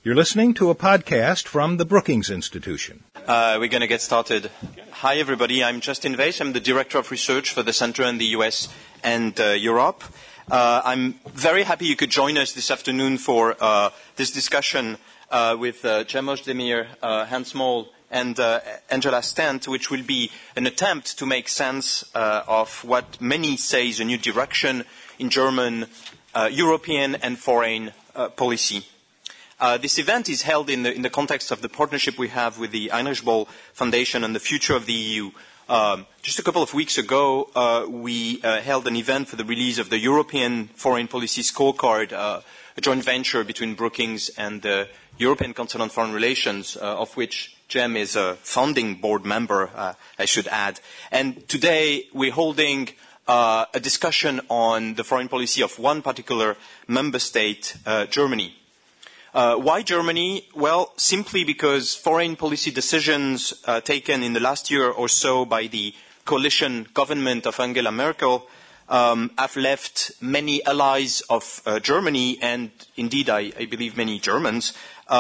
You're listening to a podcast from the Brookings Institution. We're going to get started. Hi, everybody. I'm Justin Weiss. I'm the Director of Research for the Center in the US and Europe. I'm very happy you could join us this afternoon for this discussion with Cem Özdemir, Hans Moll, and Angela Stant, which will be an attempt to make sense of what many say is a new direction in German, European and foreign policy. This event is held in the context of the partnership we have with the Heinrich Böll Foundation on the future of the EU. Just a couple of weeks ago, we held an event for the release of the European Foreign Policy Scorecard, a joint venture between Brookings and the European Council on Foreign Relations, of which Cem is a founding board member, I should add. And today we're holding a discussion on the foreign policy of one particular member state, Germany. Why Germany? Well, simply because foreign policy decisions taken in the last year or so by the coalition government of Angela Merkel have left many allies of Germany, and indeed I believe many Germans,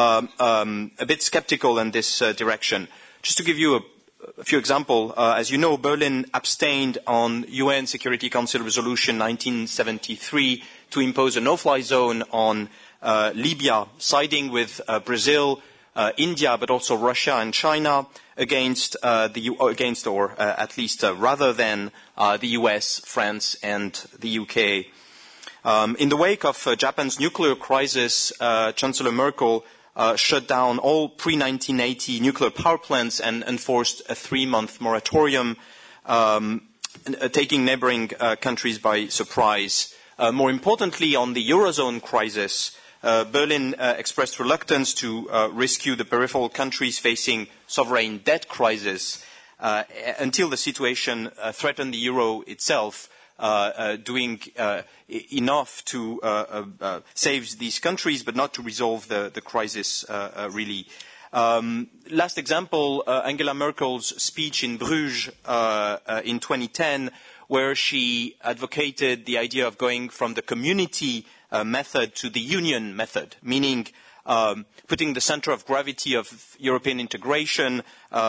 a bit skeptical in this direction. Just to give you a few examples, as you know, Berlin abstained on UN Security Council Resolution 1973 to impose a no-fly zone on Libya, siding with Brazil, India, but also Russia and China against at least rather than the US, France, and the UK. In the wake of Japan's nuclear crisis, Chancellor Merkel shut down all pre-1980 nuclear power plants and enforced a 3-month moratorium, taking neighboring countries by surprise. More importantly, on the Eurozone crisis, Berlin expressed reluctance to rescue the peripheral countries facing sovereign debt crisis until the situation threatened the euro itself, doing enough to save these countries, but not to resolve the crisis really. Last example, Angela Merkel's speech in Bruges in 2010, where she advocated the idea of going from the community method to the union method, meaning putting the center of gravity of European integration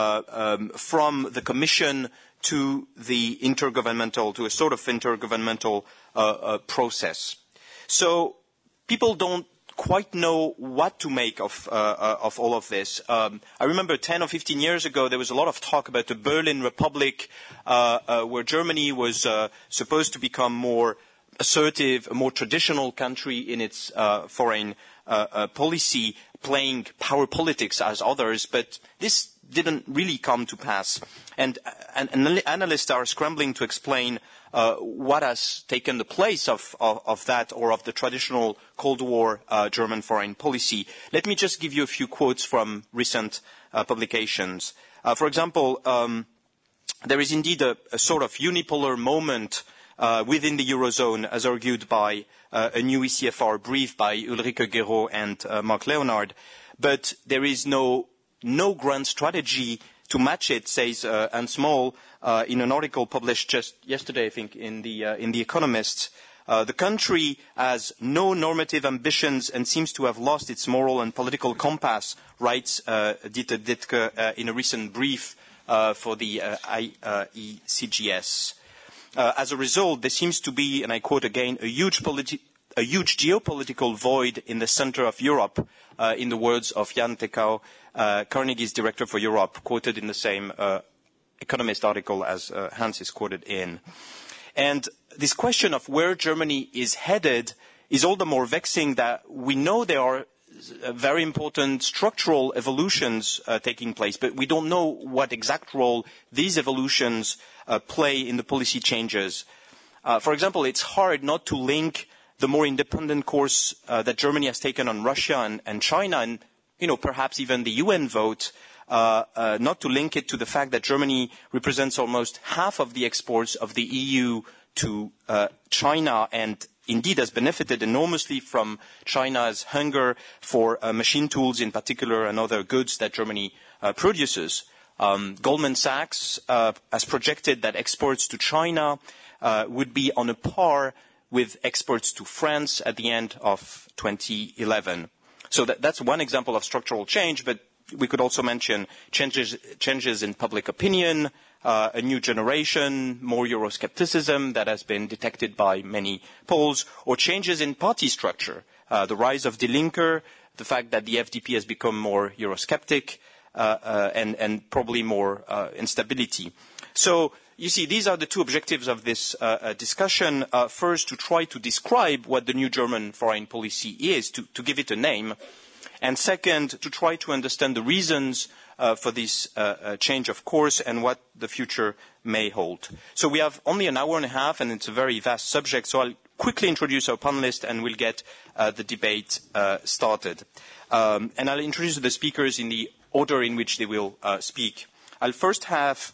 from the Commission to the to a sort of intergovernmental process. So people don't quite know what to make of all of this. I remember 10 or 15 years ago there was a lot of talk about the Berlin Republic, where Germany was supposed to become more assertive, a more traditional country in its foreign policy, playing power politics as others, but this didn't really come to pass. And analysts are scrambling to explain what has taken the place of that or of the traditional Cold War German foreign policy. Let me just give you a few quotes from recent publications. For example, there is indeed a sort of unipolar moment within the Eurozone, as argued by a new ECFR brief by Ulrike Gero and Mark Leonard. But there is no grand strategy to match it, says Hans Moll in an article published just yesterday, I think, in The Economist. The country has no normative ambitions and seems to have lost its moral and political compass, writes Dieter Dittke in a recent brief for the IECGS. As a result, there seems to be, and I quote again, a huge geopolitical void in the center of Europe, in the words of Jan Tekau, Carnegie's director for Europe, quoted in the same Economist article as Hans is quoted in. And this question of where Germany is headed is all the more vexing that we know there are very important structural evolutions taking place, but we don't know what exact role these evolutions play in the policy changes. For example, it's hard not to link the more independent course that Germany has taken on Russia and China, and perhaps even the UN vote, not to link it to the fact that Germany represents almost half of the exports of the EU to China, and indeed has benefited enormously from China's hunger for machine tools in particular and other goods that Germany produces. Goldman Sachs has projected that exports to China would be on a par with exports to France at the end of 2011. So that's one example of structural change, but we could also mention changes in public opinion, a new generation, more Euroscepticism that has been detected by many polls, or changes in party structure, the rise of Die Linke, the fact that the FDP has become more Eurosceptic, and probably more instability. So you see, these are the two objectives of this discussion. First, to try to describe what the new German foreign policy is, to give it a name. And second, to try to understand the reasons for this change of course and what the future may hold. So we have only an hour and a half, and it's a very vast subject, so I'll quickly introduce our panelists and we'll get the debate started. And I'll introduce the speakers in the order in which they will speak. I will first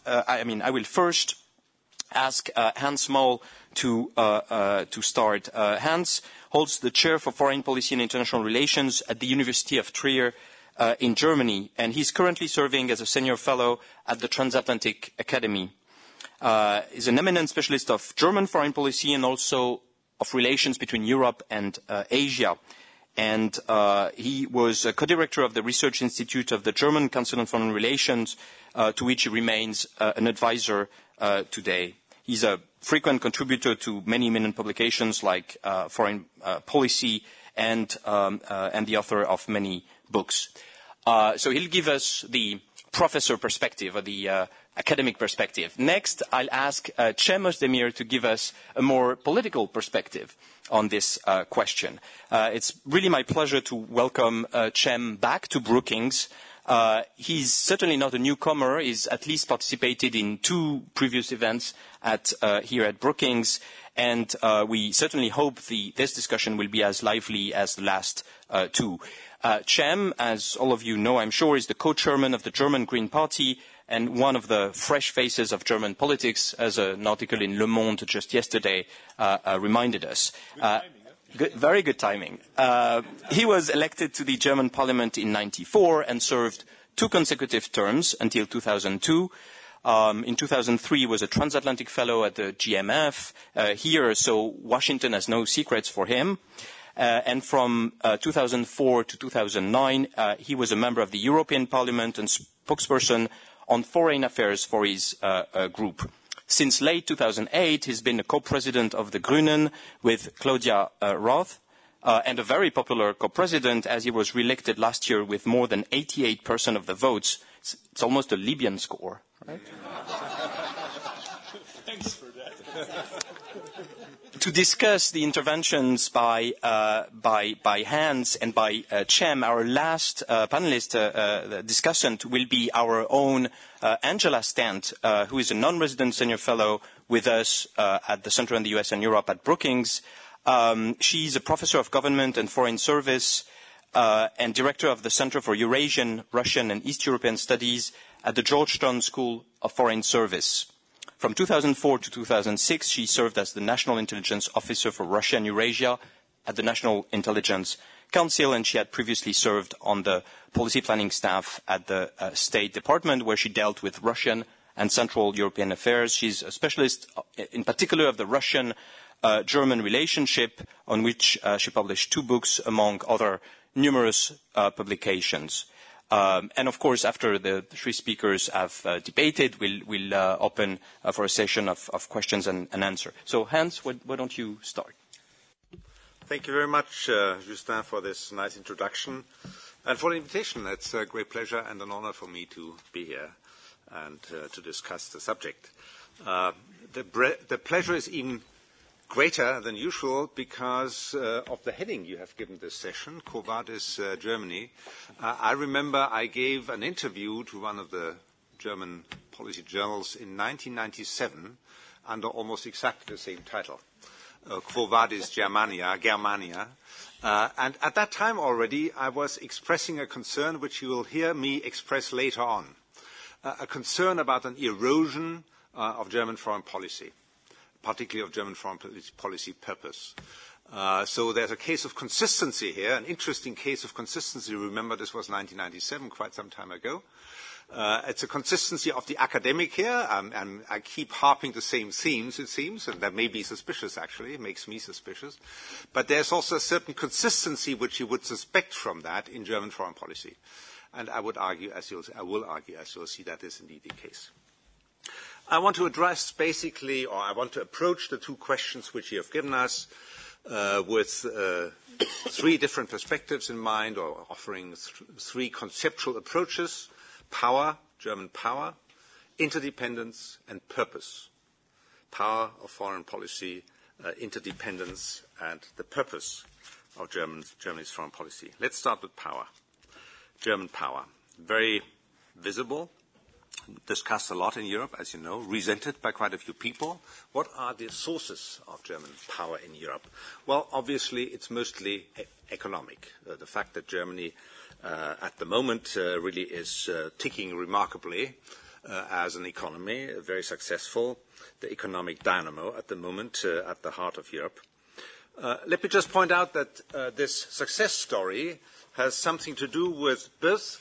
ask Hans Moll to start. Hans holds the chair for foreign policy and international relations at the University of Trier in Germany, and he's currently serving as a senior fellow at the Transatlantic Academy. He's an eminent specialist of German foreign policy and also of relations between Europe and Asia. And he was a co-director of the Research Institute of the German Council on Foreign Relations, to which he remains an advisor today. He's a frequent contributor to many eminent publications like Foreign Policy and the author of many books. So he'll give us the professor perspective, or the academic perspective. Next, I'll ask Cem Özdemir to give us a more political perspective on this question. It's really my pleasure to welcome Cem back to Brookings. He's certainly not a newcomer. He's at least participated in 2 previous events here at Brookings, and we certainly hope this discussion will be as lively as the last 2. Cem, as all of you know, I'm sure, is the co-chairman of the German Green Party and one of the fresh faces of German politics, as an article in Le Monde just yesterday reminded us. Very good timing. He was elected to the German parliament in 1994 and served 2 consecutive terms until 2002. In 2003, he was a transatlantic fellow at the GMF here, so Washington has no secrets for him. And from 2004 to 2009, he was a member of the European Parliament and spokesperson on foreign affairs for his group. Since late 2008, he's been a co-president of the Grünen with Claudia Roth, and a very popular co-president, as he was re-elected last year with more than 88% of the votes. It's almost a Libyan score, right? Thanks for that. To discuss the interventions by Hans and by Cem, our last panelist discussant will be our own Angela Stant, who is a non-resident senior fellow with us at the Center on the U.S. and Europe at Brookings. She's a professor of government and foreign service and director of the Center for Eurasian, Russian, and East European Studies at the Georgetown School of Foreign Service. From 2004 to 2006, she served as the National Intelligence Officer for Russia and Eurasia at the National Intelligence Council, and she had previously served on the policy planning staff at the State Department, where she dealt with Russian and Central European affairs. She's a specialist, in particular, of the Russian-German relationship, on which she published 2 books, among other numerous publications. And of course, after the 3 speakers have debated, we'll open for a session of questions and answer. So, Hans, why don't you start? Thank you very much, Justin, for this nice introduction and for the invitation. It's a great pleasure and an honor for me to be here and to discuss the subject. The pleasure is even greater than usual because of the heading you have given this session, Quo Vadis, Germany. I remember I gave an interview to one of the German policy journals in 1997 under almost exactly the same title, Quo Vadis, Germania. And at that time already, I was expressing a concern which you will hear me express later on, a concern about an erosion of German foreign policy, particularly of German foreign policy purpose. So there's a case of consistency here, an interesting case of consistency. Remember, this was 1997, quite some time ago. It's a consistency of the academic here, and I keep harping the same themes, it seems, and that may be suspicious, actually. It makes me suspicious. But there's also a certain consistency which you would suspect from that in German foreign policy. And I will argue, as you'll see, that is indeed the case. I want to address basically, or I want to approach the two questions which you have given us with three different perspectives in mind, or offering three conceptual approaches: power, German power, interdependence, and purpose. Power of foreign policy, interdependence, and the purpose of Germany's foreign policy. Let's start with power. German power, very visible, discussed a lot in Europe, as you know, resented by quite a few people. What are the sources of German power in Europe? Well, obviously, it's mostly economic. The fact that Germany at the moment really is ticking remarkably as an economy, very successful, the economic dynamo at the moment at the heart of Europe. Let me just point out that this success story has something to do with both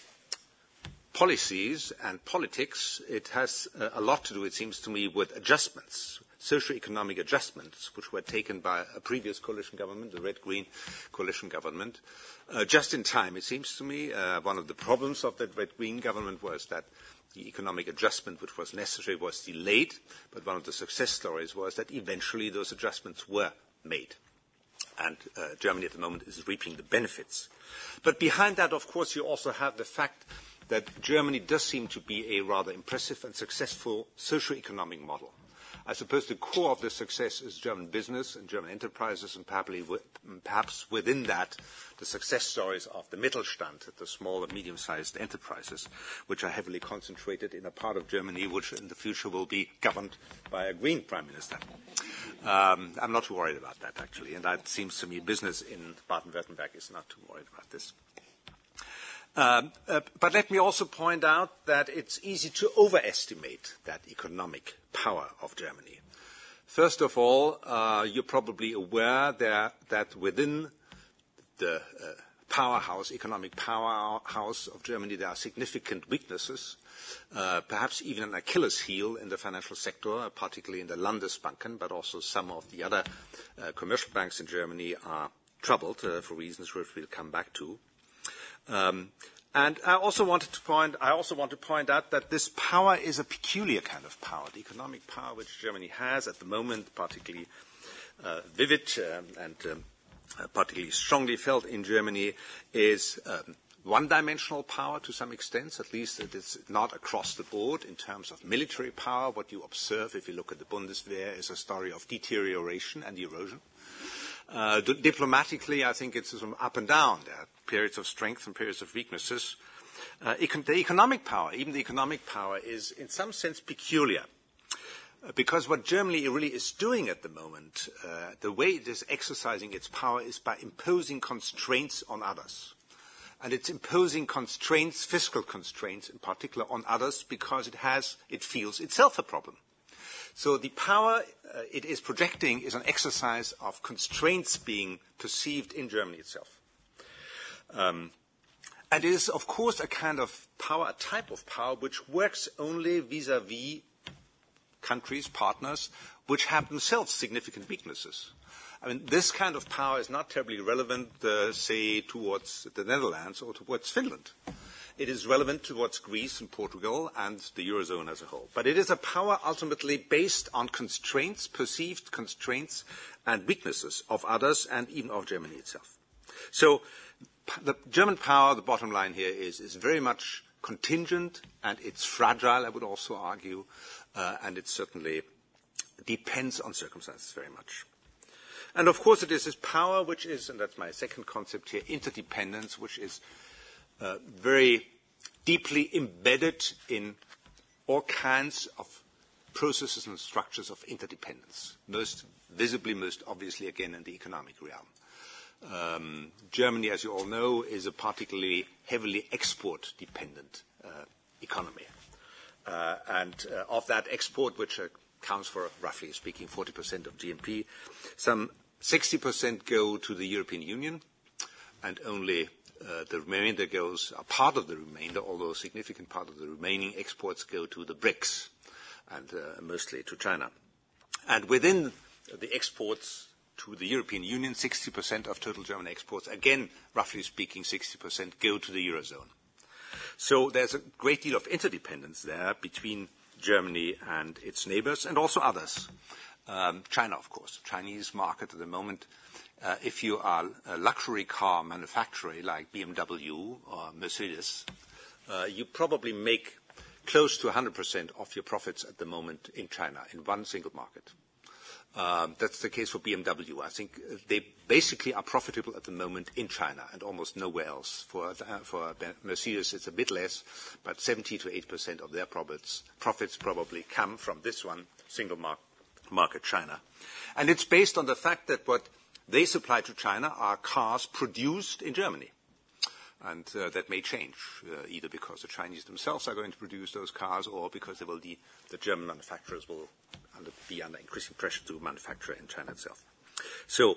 policies and politics. It has a lot to do, it seems to me, with adjustments, socio-economic adjustments, which were taken by a previous coalition government, the Red-Green coalition government, just in time, it seems to me. One of the problems of that Red-Green government was that the economic adjustment which was necessary was delayed, but one of the success stories was that eventually those adjustments were made. And Germany at the moment is reaping the benefits. But behind that, of course, you also have the fact that Germany does seem to be a rather impressive and successful socio-economic model. I suppose the core of the success is German business and German enterprises, and perhaps within that, the success stories of the Mittelstand, the small and medium-sized enterprises, which are heavily concentrated in a part of Germany which in the future will be governed by a Green Prime Minister. I'm not too worried about that, actually, and that seems to me business in Baden-Württemberg is not too worried about this. But let me also point out that it's easy to overestimate that economic power of Germany. First of all, you're probably aware that within the economic powerhouse of Germany, there are significant weaknesses, perhaps even an Achilles heel in the financial sector, particularly in the Landesbanken, but also some of the other commercial banks in Germany are troubled for reasons which we'll come back to. And I also want to point out that this power is a peculiar kind of power. The economic power which Germany has at the moment, particularly vivid and particularly strongly felt in Germany, is one-dimensional power to some extent. At least it is not across the board in terms of military power. What you observe if you look at the Bundeswehr is a story of deterioration and erosion. Diplomatically, I think it's up and down. There are periods of strength and periods of weaknesses. The economic power, even the economic power, is in some sense peculiar. Because what Germany really is doing at the moment, the way it is exercising its power is by imposing constraints on others. And it's imposing constraints, fiscal constraints in particular, on others because it feels itself a problem. So the power it is projecting is an exercise of constraints being perceived in Germany itself. And it is, of course, a kind of power, a type of power, which works only vis-à-vis countries, partners, which have themselves significant weaknesses. I mean, this kind of power is not terribly relevant, say, towards the Netherlands or towards Finland. It is relevant towards Greece and Portugal and the Eurozone as a whole. But it is a power ultimately based on constraints, perceived constraints and weaknesses of others and even of Germany itself. So the German power, the bottom line here, is very much contingent and it's fragile, I would also argue, and it certainly depends on circumstances very much. And of course it is this power which is, and that's my second concept here, interdependence, which is very deeply embedded in all kinds of processes and structures of interdependence, most visibly, most obviously, again, in the economic realm. Germany, as you all know, is a particularly heavily export-dependent economy. And of that export, which accounts for, roughly speaking, 40% of GNP, some 60% go to the European Union, and only the remainder goes, a part of the remainder, although a significant part of the remaining exports go to the BRICS, and mostly to China. And within the exports to the European Union, 60% of total German exports, again, roughly speaking, 60% go to the Eurozone. So there's a great deal of interdependence there between Germany and its neighbors, and also others. China, of course, the Chinese market at the moment. If you are a luxury car manufacturer like BMW or Mercedes, you probably make close to 100% of your profits at the moment in China, in one single market. That's the case for BMW. I think they basically are profitable at the moment in China and almost nowhere else. For Mercedes, it's a bit less, but 70 to 8% of their profits probably come from this one single market, China. And it's based on the fact that what they supply to China are cars produced in Germany. And that may change, either because the Chinese themselves are going to produce those cars or because the German manufacturers will be under increasing pressure to manufacture in China itself. So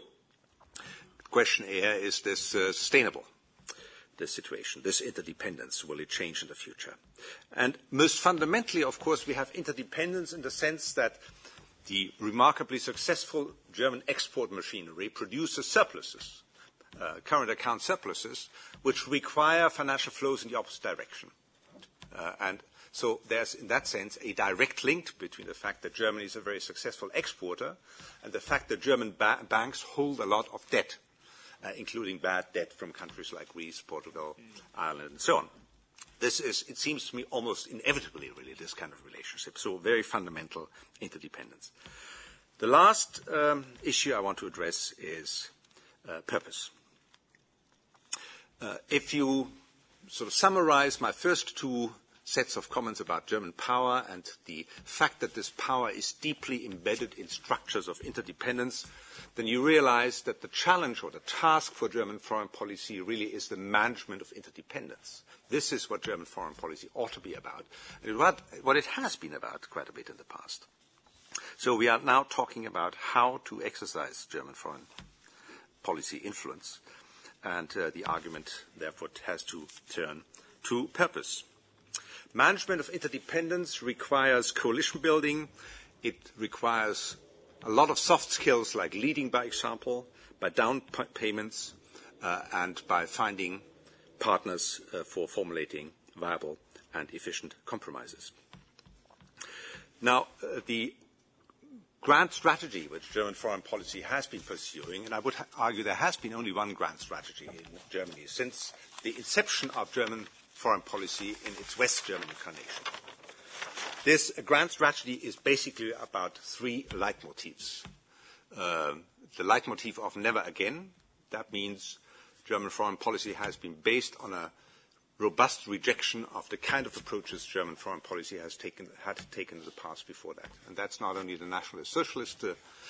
the question here is this sustainable, this situation, this interdependence? Will it change in the future? And most fundamentally, of course, we have interdependence in the sense that the remarkably successful German export machinery produces surpluses, current account surpluses, which require financial flows in the opposite direction. And so there's, in that sense, a direct link between the fact that Germany is a very successful exporter and the fact that German banks hold a lot of debt, including bad debt from countries like Greece, Portugal, Ireland, and so on. This is, it seems to me, almost inevitably, really, this kind of relationship. So very fundamental interdependence. The last issue I want to address is purpose. If you sort of summarize my first two sets of comments about German power and the fact that this power is deeply embedded in structures of interdependence, then you realize that the challenge or the task for German foreign policy really is the management of interdependence. This is what German foreign policy ought to be about, and what it has been about quite a bit in the past. So we are now talking about how to exercise German foreign policy influence, and the argument, therefore, has to turn to purpose. Management of interdependence requires coalition building. It requires a lot of soft skills like leading by example, by down payments, and by finding partners for formulating viable and efficient compromises. Now, the grand strategy which German foreign policy has been pursuing, and I would argue there has been only one grand strategy in Germany since the inception of German foreign policy in its West German incarnation. This grand strategy is basically about three leitmotifs. The leitmotif of never again, that means German foreign policy has been based on a robust rejection of the kind of approaches German foreign policy had taken in the past before that. And that's not only the National Socialist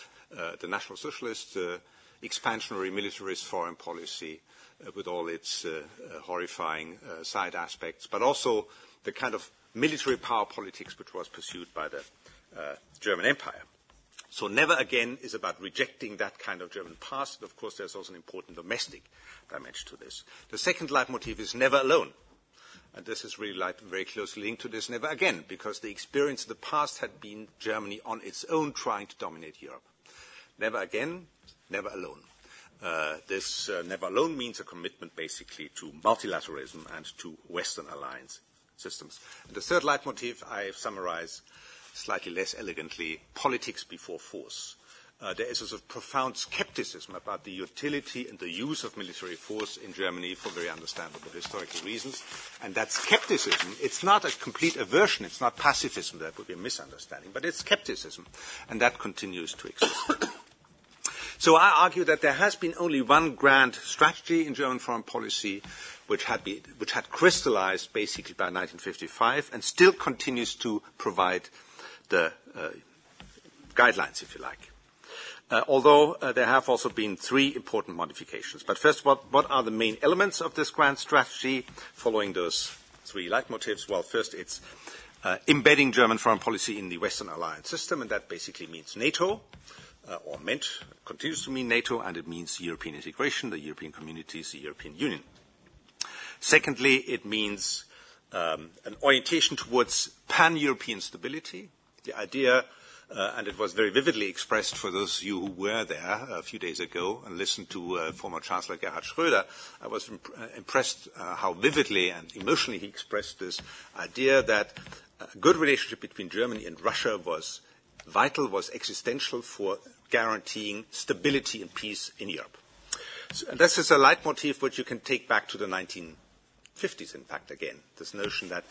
expansionary militarist foreign policy with all its horrifying side aspects, but also the kind of military power politics which was pursued by the German Empire. So never again is about rejecting that kind of German past. And of course, there's also an important domestic dimension to this. The second leitmotif is never alone. And this is really very closely linked to this never again, because the experience of the past had been Germany on its own trying to dominate Europe. Never again, never alone. This never alone means a commitment basically to multilateralism and to Western alliance systems. And the third leitmotif I summarize slightly less elegantly, politics before force. There is a sort of profound skepticism about the utility and the use of military force in Germany for very understandable historical reasons. And that skepticism, it's not a complete aversion, it's not pacifism, that would be a misunderstanding, but it's skepticism, and that continues to exist. So I argue that there has been only one grand strategy in German foreign policy which had crystallized basically by 1955 and still continues to provide the guidelines, if you like. Although there have also been three important modifications. But first, what are the main elements of this grand strategy following those three leitmotifs? Well, first it's embedding German foreign policy in the Western alliance system, and that basically means NATO. or meant, continues to mean NATO, and it means European integration, the European communities, the European Union. Secondly, it means an orientation towards pan-European stability. The idea, and it was very vividly expressed for those of you who were there a few days ago and listened to former Chancellor Gerhard Schröder, I was impressed how vividly and emotionally he expressed this idea that a good relationship between Germany and Russia was vital, was existential for guaranteeing stability and peace in Europe. So, and this is a leitmotif which you can take back to the 1950s, in fact, again, this notion that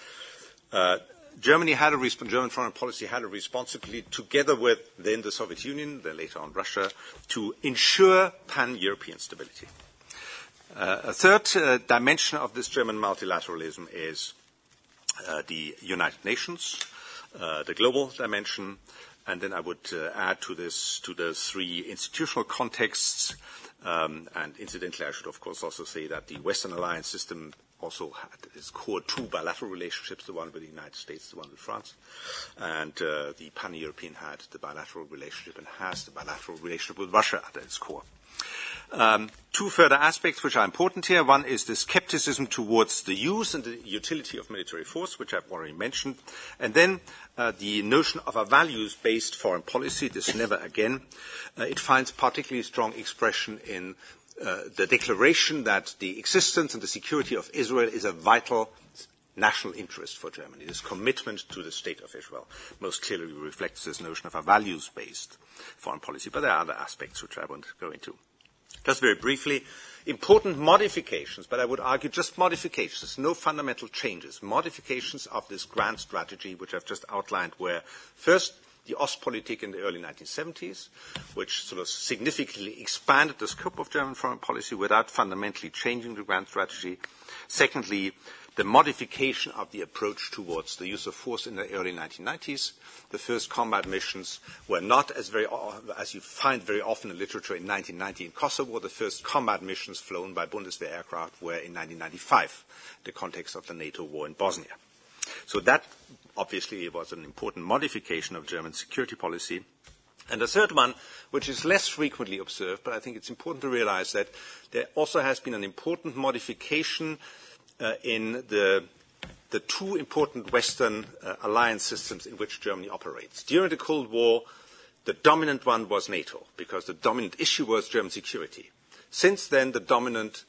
German foreign policy had a responsibility, together with then the Soviet Union, then later on Russia, to ensure pan-European stability. A third dimension of this German multilateralism is the United Nations, the global dimension, and then I would add to this, to the three institutional contexts, and incidentally I should of course also say that the Western alliance system also had its core two bilateral relationships, the one with the United States, the one with France, and the pan-European had the bilateral relationship and has the bilateral relationship with Russia at its core. Two further aspects which are important here. One is the skepticism towards the use and the utility of military force, which I've already mentioned. And then the notion of a values-based foreign policy, this never again. It finds particularly strong expression in the declaration that the existence and the security of Israel is a vital national interest for Germany. This commitment to the state of Israel most clearly reflects this notion of a values-based foreign policy. But there are other aspects which I won't go into. Just very briefly, important modifications, but I would argue just modifications, no fundamental changes. Modifications of this grand strategy, which I've just outlined, were first the Ostpolitik in the early 1970s, which sort of significantly expanded the scope of German foreign policy without fundamentally changing the grand strategy. Secondly, the modification of the approach towards the use of force in the early 1990s. The first combat missions were not as you find very often in literature in 1990 in Kosovo. The first combat missions flown by Bundeswehr aircraft were in 1995, in the context of the NATO war in Bosnia. So that obviously was an important modification of German security policy. And the third one, which is less frequently observed, but I think it's important to realize that there also has been an important modification in the two important Western alliance systems in which Germany operates. During the Cold War, the dominant one was NATO, because the dominant issue was German security. Since then, the dominant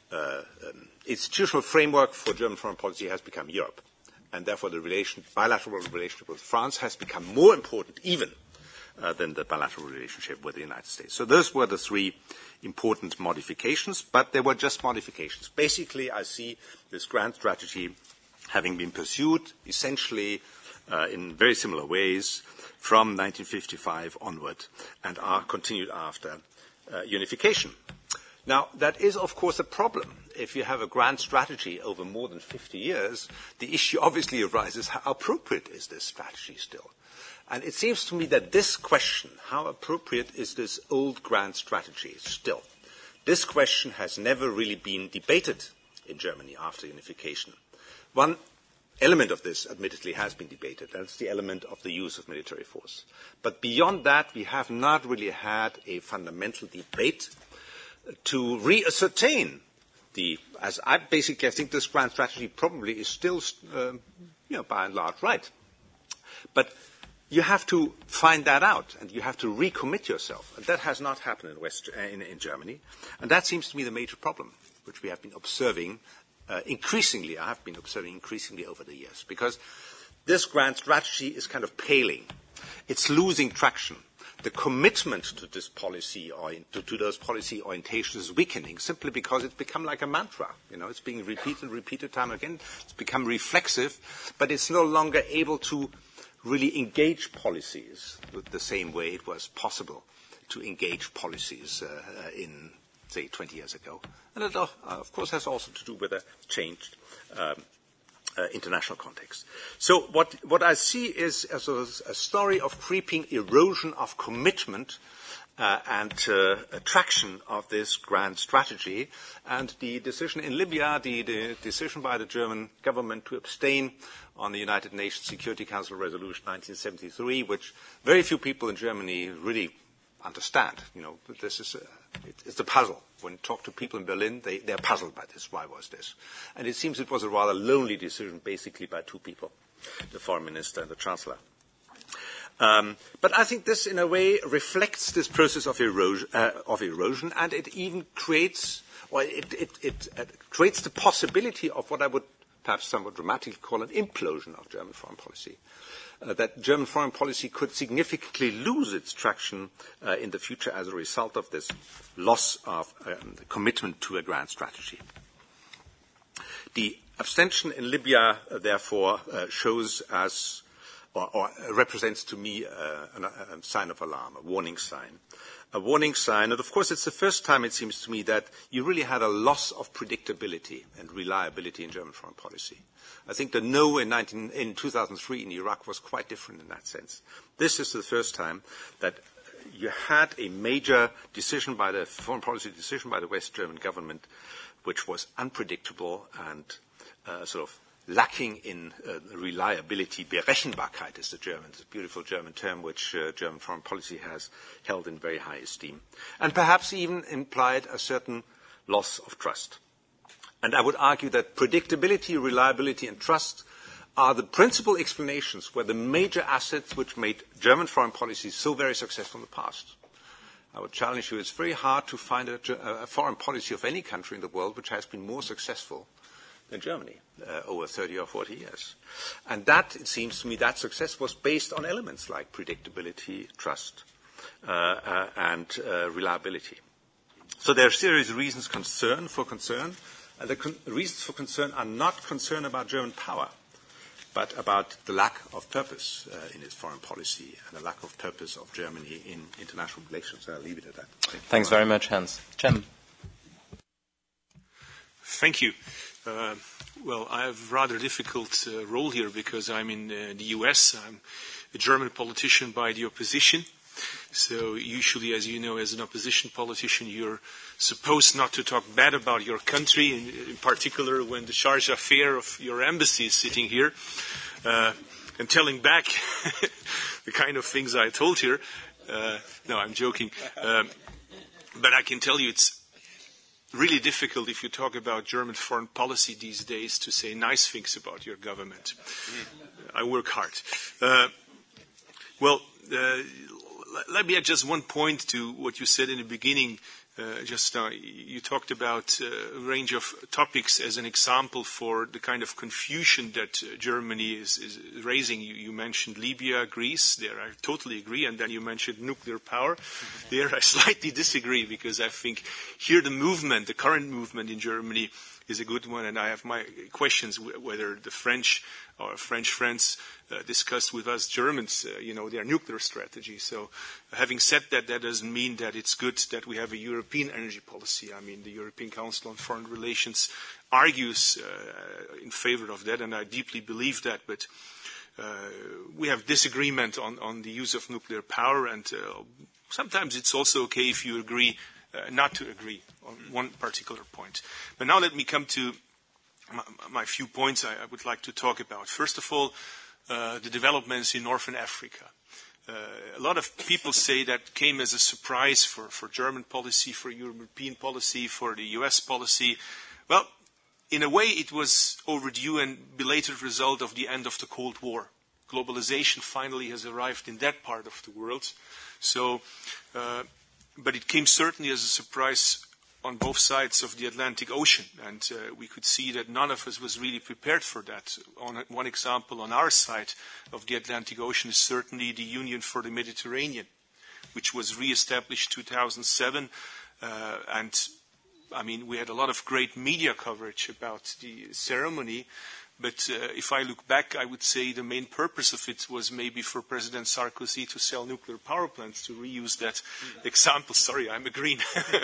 institutional framework for German foreign policy has become Europe. And therefore, the bilateral relationship with France has become more important even than the bilateral relationship with the United States. So those were the three important modifications, but they were just modifications. Basically, I see this grand strategy having been pursued essentially in very similar ways from 1955 onward and are continued after unification. Now, that is, of course, a problem. If you have a grand strategy over more than 50 years, the issue obviously arises, how appropriate is this strategy still? And it seems to me that this question, how appropriate is this old grand strategy still? This question has never really been debated in Germany after unification. One element of this, admittedly, has been debated. That's the element of the use of military force. But beyond that, we have not really had a fundamental debate to re-ascertain I think this grand strategy probably is still, by and large right. But you have to find that out, and you have to recommit yourself. And that has not happened in Germany. And that seems to me the major problem, which we have been observing increasingly. I have been observing increasingly over the years, because this grand strategy is kind of paling. It's losing traction. The commitment to this policy or to those policy orientations is weakening simply because it's become like a mantra. It's being repeated time and again. It's become reflexive, but it's no longer able to really engage policies the same way it was possible to engage policies in, say, 20 years ago. And it, of course, has also to do with a changed international context. So what I see is a story of creeping erosion of commitment and attraction of this grand strategy. And the decision in Libya, the decision by the German government to abstain on the United Nations Security Council Resolution 1973, which very few people in Germany really understand. This is it's a puzzle. When you talk to people in Berlin, they're puzzled by this. Why was this? And it seems it was a rather lonely decision, basically by two people, the foreign minister and the chancellor. But I think this, in a way, reflects this process of erosion, and it even creates, it creates the possibility of what I would perhaps somewhat dramatically call an implosion of German foreign policy. That German foreign policy could significantly lose its traction in the future as a result of this loss of commitment to a grand strategy. The abstention in Libya, therefore, shows us or represents to me a sign of alarm, a warning sign. A warning sign, and of course it's the first time, it seems to me, that you really had a loss of predictability and reliability in German foreign policy. I think the no in 2003 in Iraq was quite different in that sense. This is the first time that you had a major decision by the foreign policy decision by the West German government, which was unpredictable and sort of lacking in reliability. Berechenbarkeit is the beautiful German term which German foreign policy has held in very high esteem, and perhaps even implied a certain loss of trust. And I would argue that predictability, reliability, and trust are the principal explanations where the major assets which made German foreign policy so very successful in the past. I would challenge you, it's very hard to find a foreign policy of any country in the world which has been more successful than Germany over 30 or 40 years. And that, it seems to me, that success was based on elements like predictability, trust, and reliability. So there are serious reasons for concern. And the reasons for concern are not concern about German power, but about the lack of purpose in its foreign policy and the lack of purpose of Germany in international relations. I'll leave it at that. Thanks very much, Hans. Cem. Thank you. Well, I have a rather difficult role here because I'm in the U.S. I'm a German politician by the opposition. So usually, as you know, as an opposition politician, you're supposed not to talk bad about your country, in particular when the charge d'affaires of your embassy is sitting here and telling back the kind of things I told here. No, I'm joking. But I can tell you it's really difficult if you talk about German foreign policy these days to say nice things about your government. I work hard. Let me add just one point to what you said in the beginning. Just now, you talked about a range of topics as an example for the kind of confusion that Germany is raising. You mentioned Libya, Greece. There I totally agree. And then you mentioned nuclear power. There I slightly disagree because I think here the current movement in Germany is a good one. And I have my questions whether the French or French friends discussed with us Germans, their nuclear strategy. So having said that, that doesn't mean that it's good that we have a European energy policy. I mean, the European Council on Foreign Relations argues in favor of that, and I deeply believe that. But we have disagreement on the use of nuclear power, and sometimes it's also okay if you agree not to agree on one particular point. But now let me come to my few points I would like to talk about. First of all, the developments in Northern Africa. A lot of people say that came as a surprise for German policy, for European policy, for the US policy. Well, in a way it was overdue and belated result of the end of the Cold War. Globalization finally has arrived in that part of the world. So, but it came certainly as a surprise on both sides of the Atlantic Ocean, and we could see that none of us was really prepared for that. One example on our side of the Atlantic Ocean is certainly the Union for the Mediterranean, which was re-established 2007, and I mean, we had a lot of great media coverage about the ceremony, but if I look back, I would say the main purpose of it was maybe for President Sarkozy to sell nuclear power plants, to reuse that example. Sorry, I'm a green.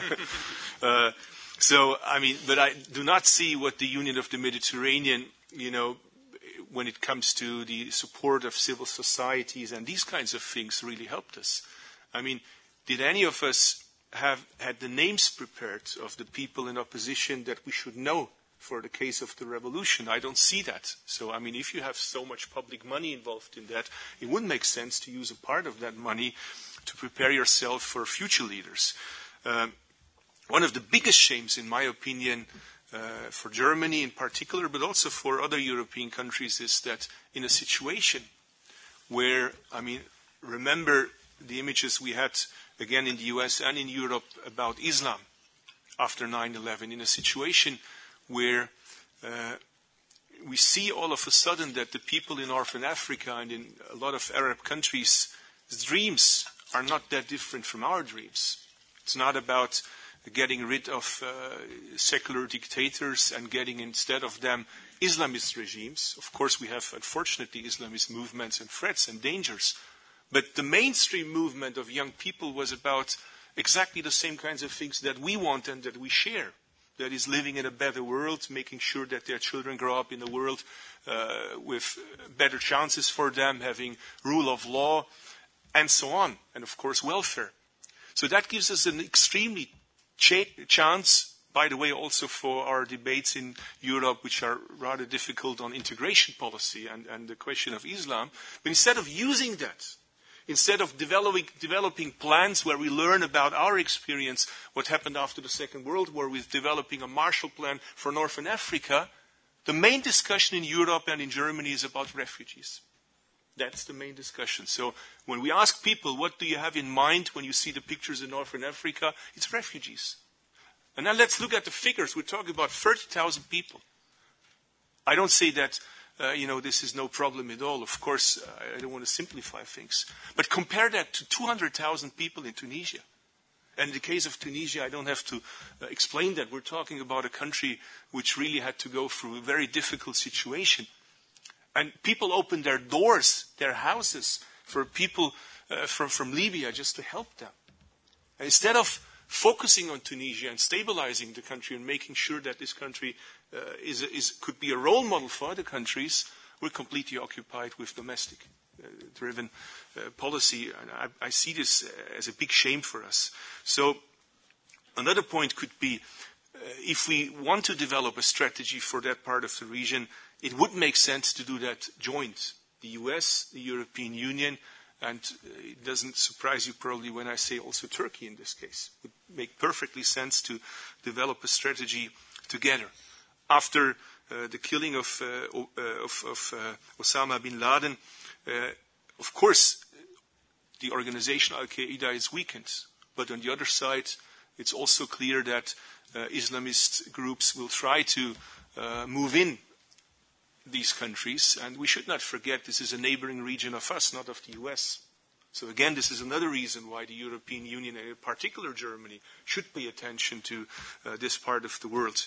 So, I mean, but I do not see what the Union of the Mediterranean, when it comes to the support of civil societies and these kinds of things really helped us. I mean, did any of us have had the names prepared of the people in opposition that we should know for the case of the revolution? I don't see that. So, I mean, if you have so much public money involved in that, it wouldn't make sense to use a part of that money to prepare yourself for future leaders. One of the biggest shames, in my opinion, for Germany in particular, but also for other European countries, is that in a situation where, remember the images we had again in the US and in Europe about Islam after 9/11, in a situation where we see all of a sudden that the people in Northern Africa and in a lot of Arab countries' dreams are not that different from our dreams. It's not about getting rid of secular dictators and getting instead of them Islamist regimes. Of course, we have, unfortunately, Islamist movements and threats and dangers. But the mainstream movement of young people was about exactly the same kinds of things that we want and that we share. That is, living in a better world, making sure that their children grow up in a world with better chances for them, having rule of law, and so on. And, of course, welfare. So that gives us an extremely chance, by the way, also for our debates in Europe, which are rather difficult on integration policy and the question of Islam. But instead of using that, instead of developing plans where we learn about our experience, what happened after the Second World War, with developing a Marshall Plan for Northern Africa, the main discussion in Europe and in Germany is about refugees. That's the main discussion. So when we ask people, what do you have in mind when you see the pictures in Northern Africa? It's refugees. And now let's look at the figures. We're talking about 30,000 people. I don't say that this is no problem at all. Of course, I don't want to simplify things. But compare that to 200,000 people in Tunisia. And in the case of Tunisia, I don't have to explain that. We're talking about a country which really had to go through a very difficult situation. And people opened their doors, their houses, for people from Libya just to help them. And instead of focusing on Tunisia and stabilizing the country and making sure that this country could be a role model for other countries, we're completely occupied with domestic-driven policy. And I see this as a big shame for us. So another point could be, if we want to develop a strategy for that part of the region, it would make sense to do that joint. The US, the European Union, and it doesn't surprise you probably when I say also Turkey in this case. It would make perfectly sense to develop a strategy together. After the killing of Osama bin Laden, of course, the organization Al-Qaeda is weakened. But on the other side, it's also clear that Islamist groups will try to move in these countries, and we should not forget this is a neighboring region of us, not of the US. So again, this is another reason why the European Union, and in particular Germany, should pay attention to this part of the world.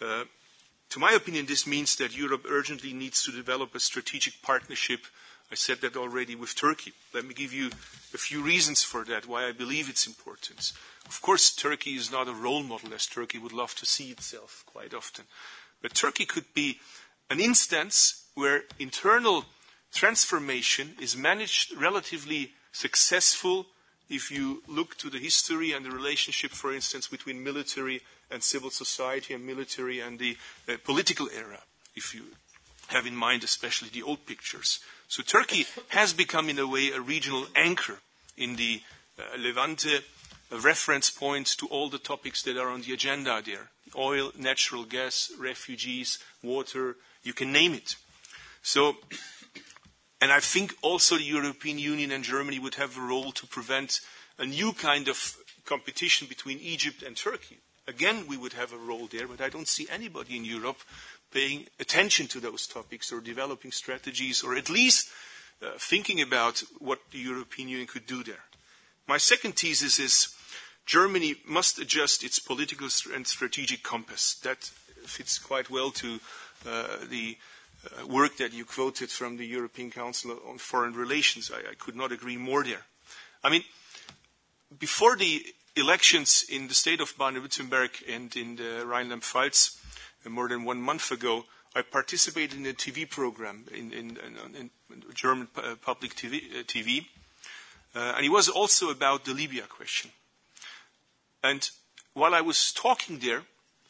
To my opinion, this means that Europe urgently needs to develop a strategic partnership. I said that already, with Turkey. Let me give you a few reasons for that, why I believe it's important. Of course, Turkey is not a role model, as Turkey would love to see itself quite often. But Turkey could be an instance where internal transformation is managed relatively successful if you look to the history and the relationship, for instance, between military and civil society and military and the political era, if you have in mind especially the old pictures. So Turkey has become, in a way, a regional anchor in the Levante, a reference point to all the topics that are on the agenda there. Oil, natural gas, refugees, water, you can name it. So, and I think also the European Union and Germany would have a role to prevent a new kind of competition between Egypt and Turkey. Again, we would have a role there, but I don't see anybody in Europe paying attention to those topics or developing strategies or at least thinking about what the European Union could do there. My second thesis is Germany must adjust its political and strategic compass. That fits quite well to the work that you quoted from the European Council on Foreign Relations. I could not agree more there. I mean, before the elections in the state of Baden-Württemberg and in the Rhineland-Pfalz more than 1 month ago, I participated in a TV program in German public TV. And it was also about the Libya question. And while I was talking there,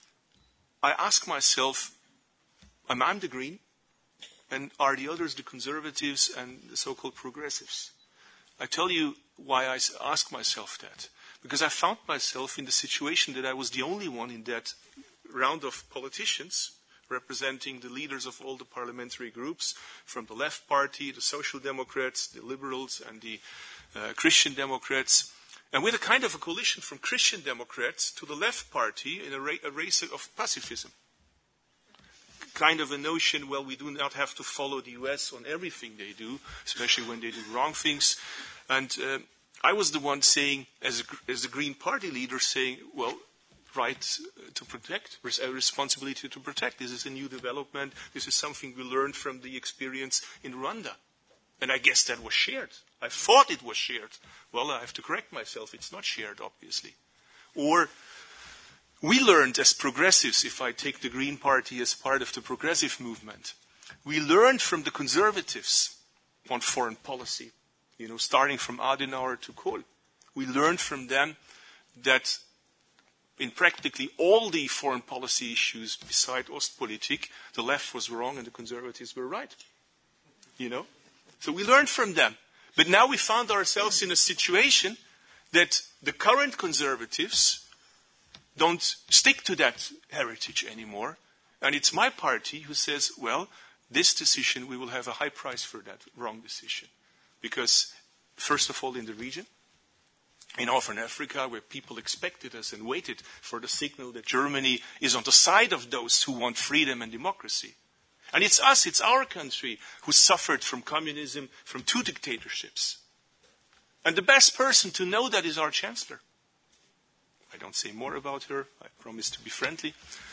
I asked myself, am I the Green? And are the others the conservatives and the so-called progressives? I tell you why I ask myself that. Because I found myself in the situation that I was the only one in that round of politicians representing the leaders of all the parliamentary groups, from the Left Party, the Social Democrats, the Liberals, and the Christian Democrats, and with a kind of a coalition from Christian Democrats to the Left Party in a race of pacifism. Kind of a notion, well, we do not have to follow the US on everything they do, especially when they do wrong things. And I was the one saying, as a Green Party leader, saying, well, right to protect, responsibility to protect. This is a new development. This is something we learned from the experience in Rwanda. And I guess that was shared. I thought it was shared. Well, I have to correct myself. It's not shared, obviously. Or we learned as progressives, if I take the Green Party as part of the progressive movement, we learned from the conservatives on foreign policy, starting from Adenauer to Kohl. We learned from them that in practically all the foreign policy issues beside Ostpolitik, the left was wrong and the conservatives were right. So we learned from them. But now we found ourselves in a situation that the current conservatives don't stick to that heritage anymore. And it's my party who says, well, this decision, we will have a high price for that wrong decision. Because, first of all, in the region, in Northern Africa, where people expected us and waited for the signal that Germany is on the side of those who want freedom and democracy. And it's us, it's our country, who suffered from communism, from 2 dictatorships. And the best person to know that is our Chancellor. I don't say more about her. I promise to be friendly.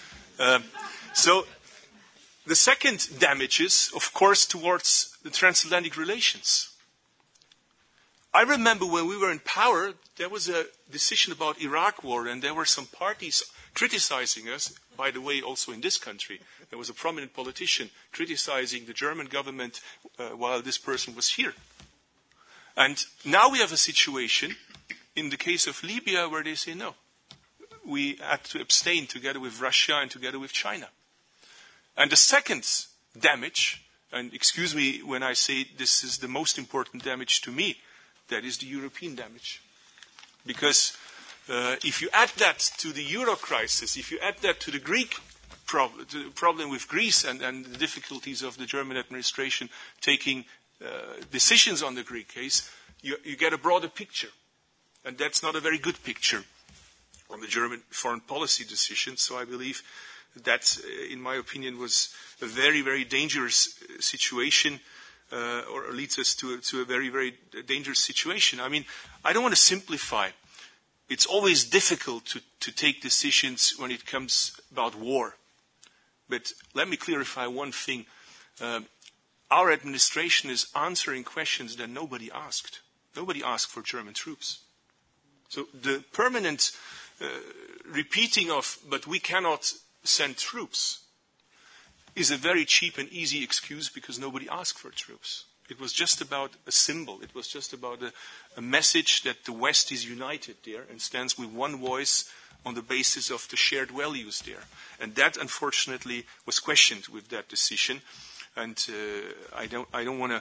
So the second damage is, of course, towards the transatlantic relations. I remember when we were in power, there was a decision about Iraq war, and there were some parties criticizing us. By the way, also in this country, there was a prominent politician criticizing the German government while this person was here. And now we have a situation, in the case of Libya, where they say no. We had to abstain together with Russia and together with China. And the second damage, and excuse me when I say this is the most important damage to me, that is the European damage. Because if you add that to the euro crisis, if you add that to the Greek problem, to the problem with Greece and the difficulties of the German administration taking decisions on the Greek case, you get a broader picture. And that's not a very good picture on the German foreign policy decision. So I believe that, in my opinion, was a very, very dangerous situation, or leads us to a very, very dangerous situation. I mean, I don't want to simplify. It's always difficult to take decisions when it comes about war. But let me clarify one thing. Our administration is answering questions that nobody asked. Nobody asked for German troops. So the permanent repeating of, but we cannot send troops, is a very cheap and easy excuse because nobody asked for troops. It was just about a symbol. It was just about a message that the West is united there and stands with one voice on the basis of the shared values there. And that, unfortunately, was questioned with that decision. And I don't want to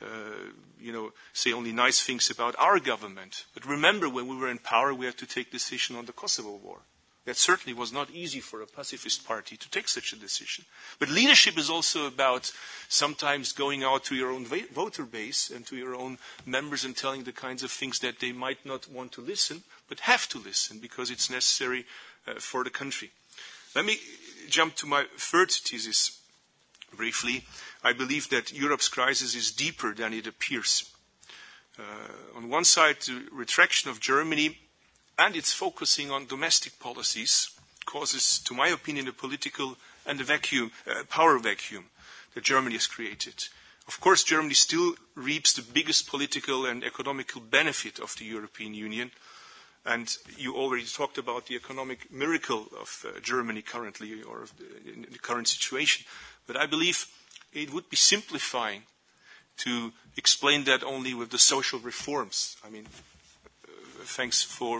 say only nice things about our government. But remember, when we were in power, we had to take decision on the Kosovo war. That certainly was not easy for a pacifist party to take such a decision. But leadership is also about sometimes going out to your own voter base and to your own members and telling the kinds of things that they might not want to listen, but have to listen because it's necessary for the country. Let me jump to my third thesis briefly. I believe that Europe's crisis is deeper than it appears. On one side, the retraction of Germany and its focusing on domestic policies causes, to my opinion, a political and a power vacuum that Germany has created. Of course, Germany still reaps the biggest political and economical benefit of the European Union. And you already talked about the economic miracle of Germany currently, or in the current situation. But I believe it would be simplifying to explain that only with the social reforms. I mean, thanks for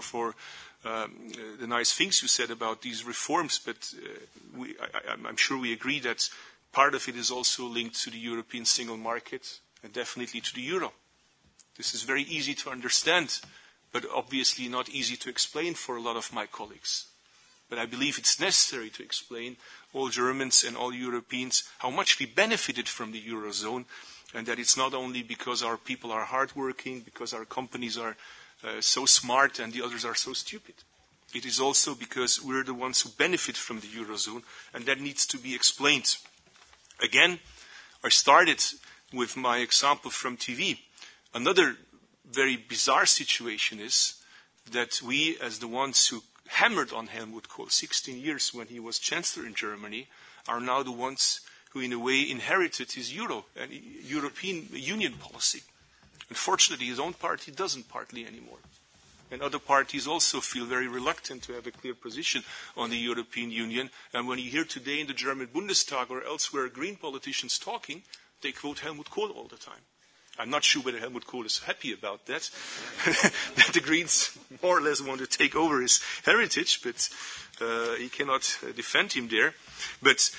the nice things you said about these reforms, but I'm sure we agree that part of it is also linked to the European single market and definitely to the euro. This is very easy to understand, but obviously not easy to explain for a lot of my colleagues. But I believe it's necessary to explain all Germans and all Europeans how much we benefited from the Eurozone, and that it's not only because our people are hardworking, because our companies are so smart and the others are so stupid. It is also because we're the ones who benefit from the Eurozone, and that needs to be explained. Again, I started with my example from TV. Another very bizarre situation is that we, as the ones who hammered on Helmut Kohl 16 years when he was Chancellor in Germany, are now the ones who in a way inherited his Euro and European Union policy. Unfortunately, his own party doesn't partly anymore. And other parties also feel very reluctant to have a clear position on the European Union. And when you hear today in the German Bundestag or elsewhere Green politicians talking, they quote Helmut Kohl all the time. I'm not sure whether Helmut Kohl is happy about that, that the Greens more or less want to take over his heritage, but he cannot defend him there. But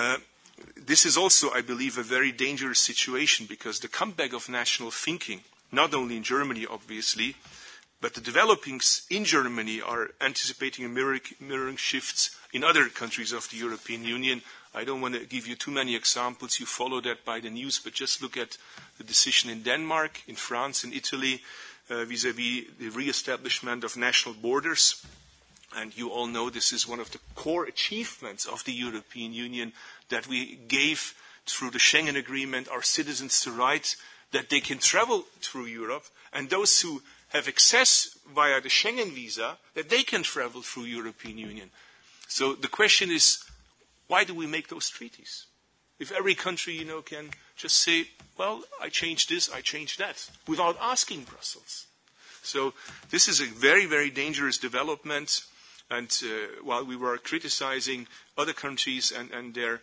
this is also, I believe, a very dangerous situation, because the comeback of national thinking, not only in Germany, obviously, but the developings in Germany are anticipating mirroring shifts in other countries of the European Union. I don't want to give you too many examples. You follow that by the news, but just look at the decision in Denmark, in France, in Italy, vis-à-vis the re-establishment of national borders. And you all know this is one of the core achievements of the European Union, that we gave through the Schengen Agreement our citizens the right that they can travel through Europe, and those who have access via the Schengen visa, that they can travel through European Union. So the question is, why do we make those treaties? If every country, can just say, well, I changed this, I changed that, without asking Brussels. So this is a very, very dangerous development. And while we were criticizing other countries and their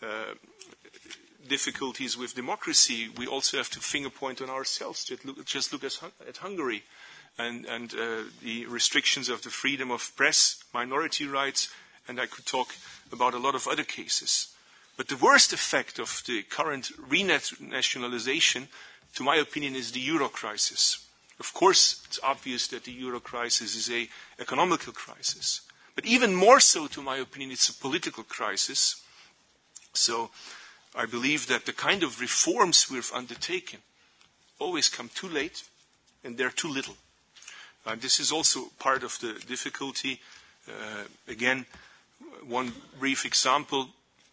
difficulties with democracy, we also have to finger point on ourselves. Just look at Hungary and the restrictions of the freedom of press, minority rights, and I could talk about a lot of other cases. But the worst effect of the current renationalization, to my opinion, is the euro crisis. Of course, it's obvious that the euro crisis is an economical crisis. But even more so, to my opinion, it's a political crisis. So I believe that the kind of reforms we've undertaken always come too late, and they're too little. This is also part of the difficulty. Again, one brief example.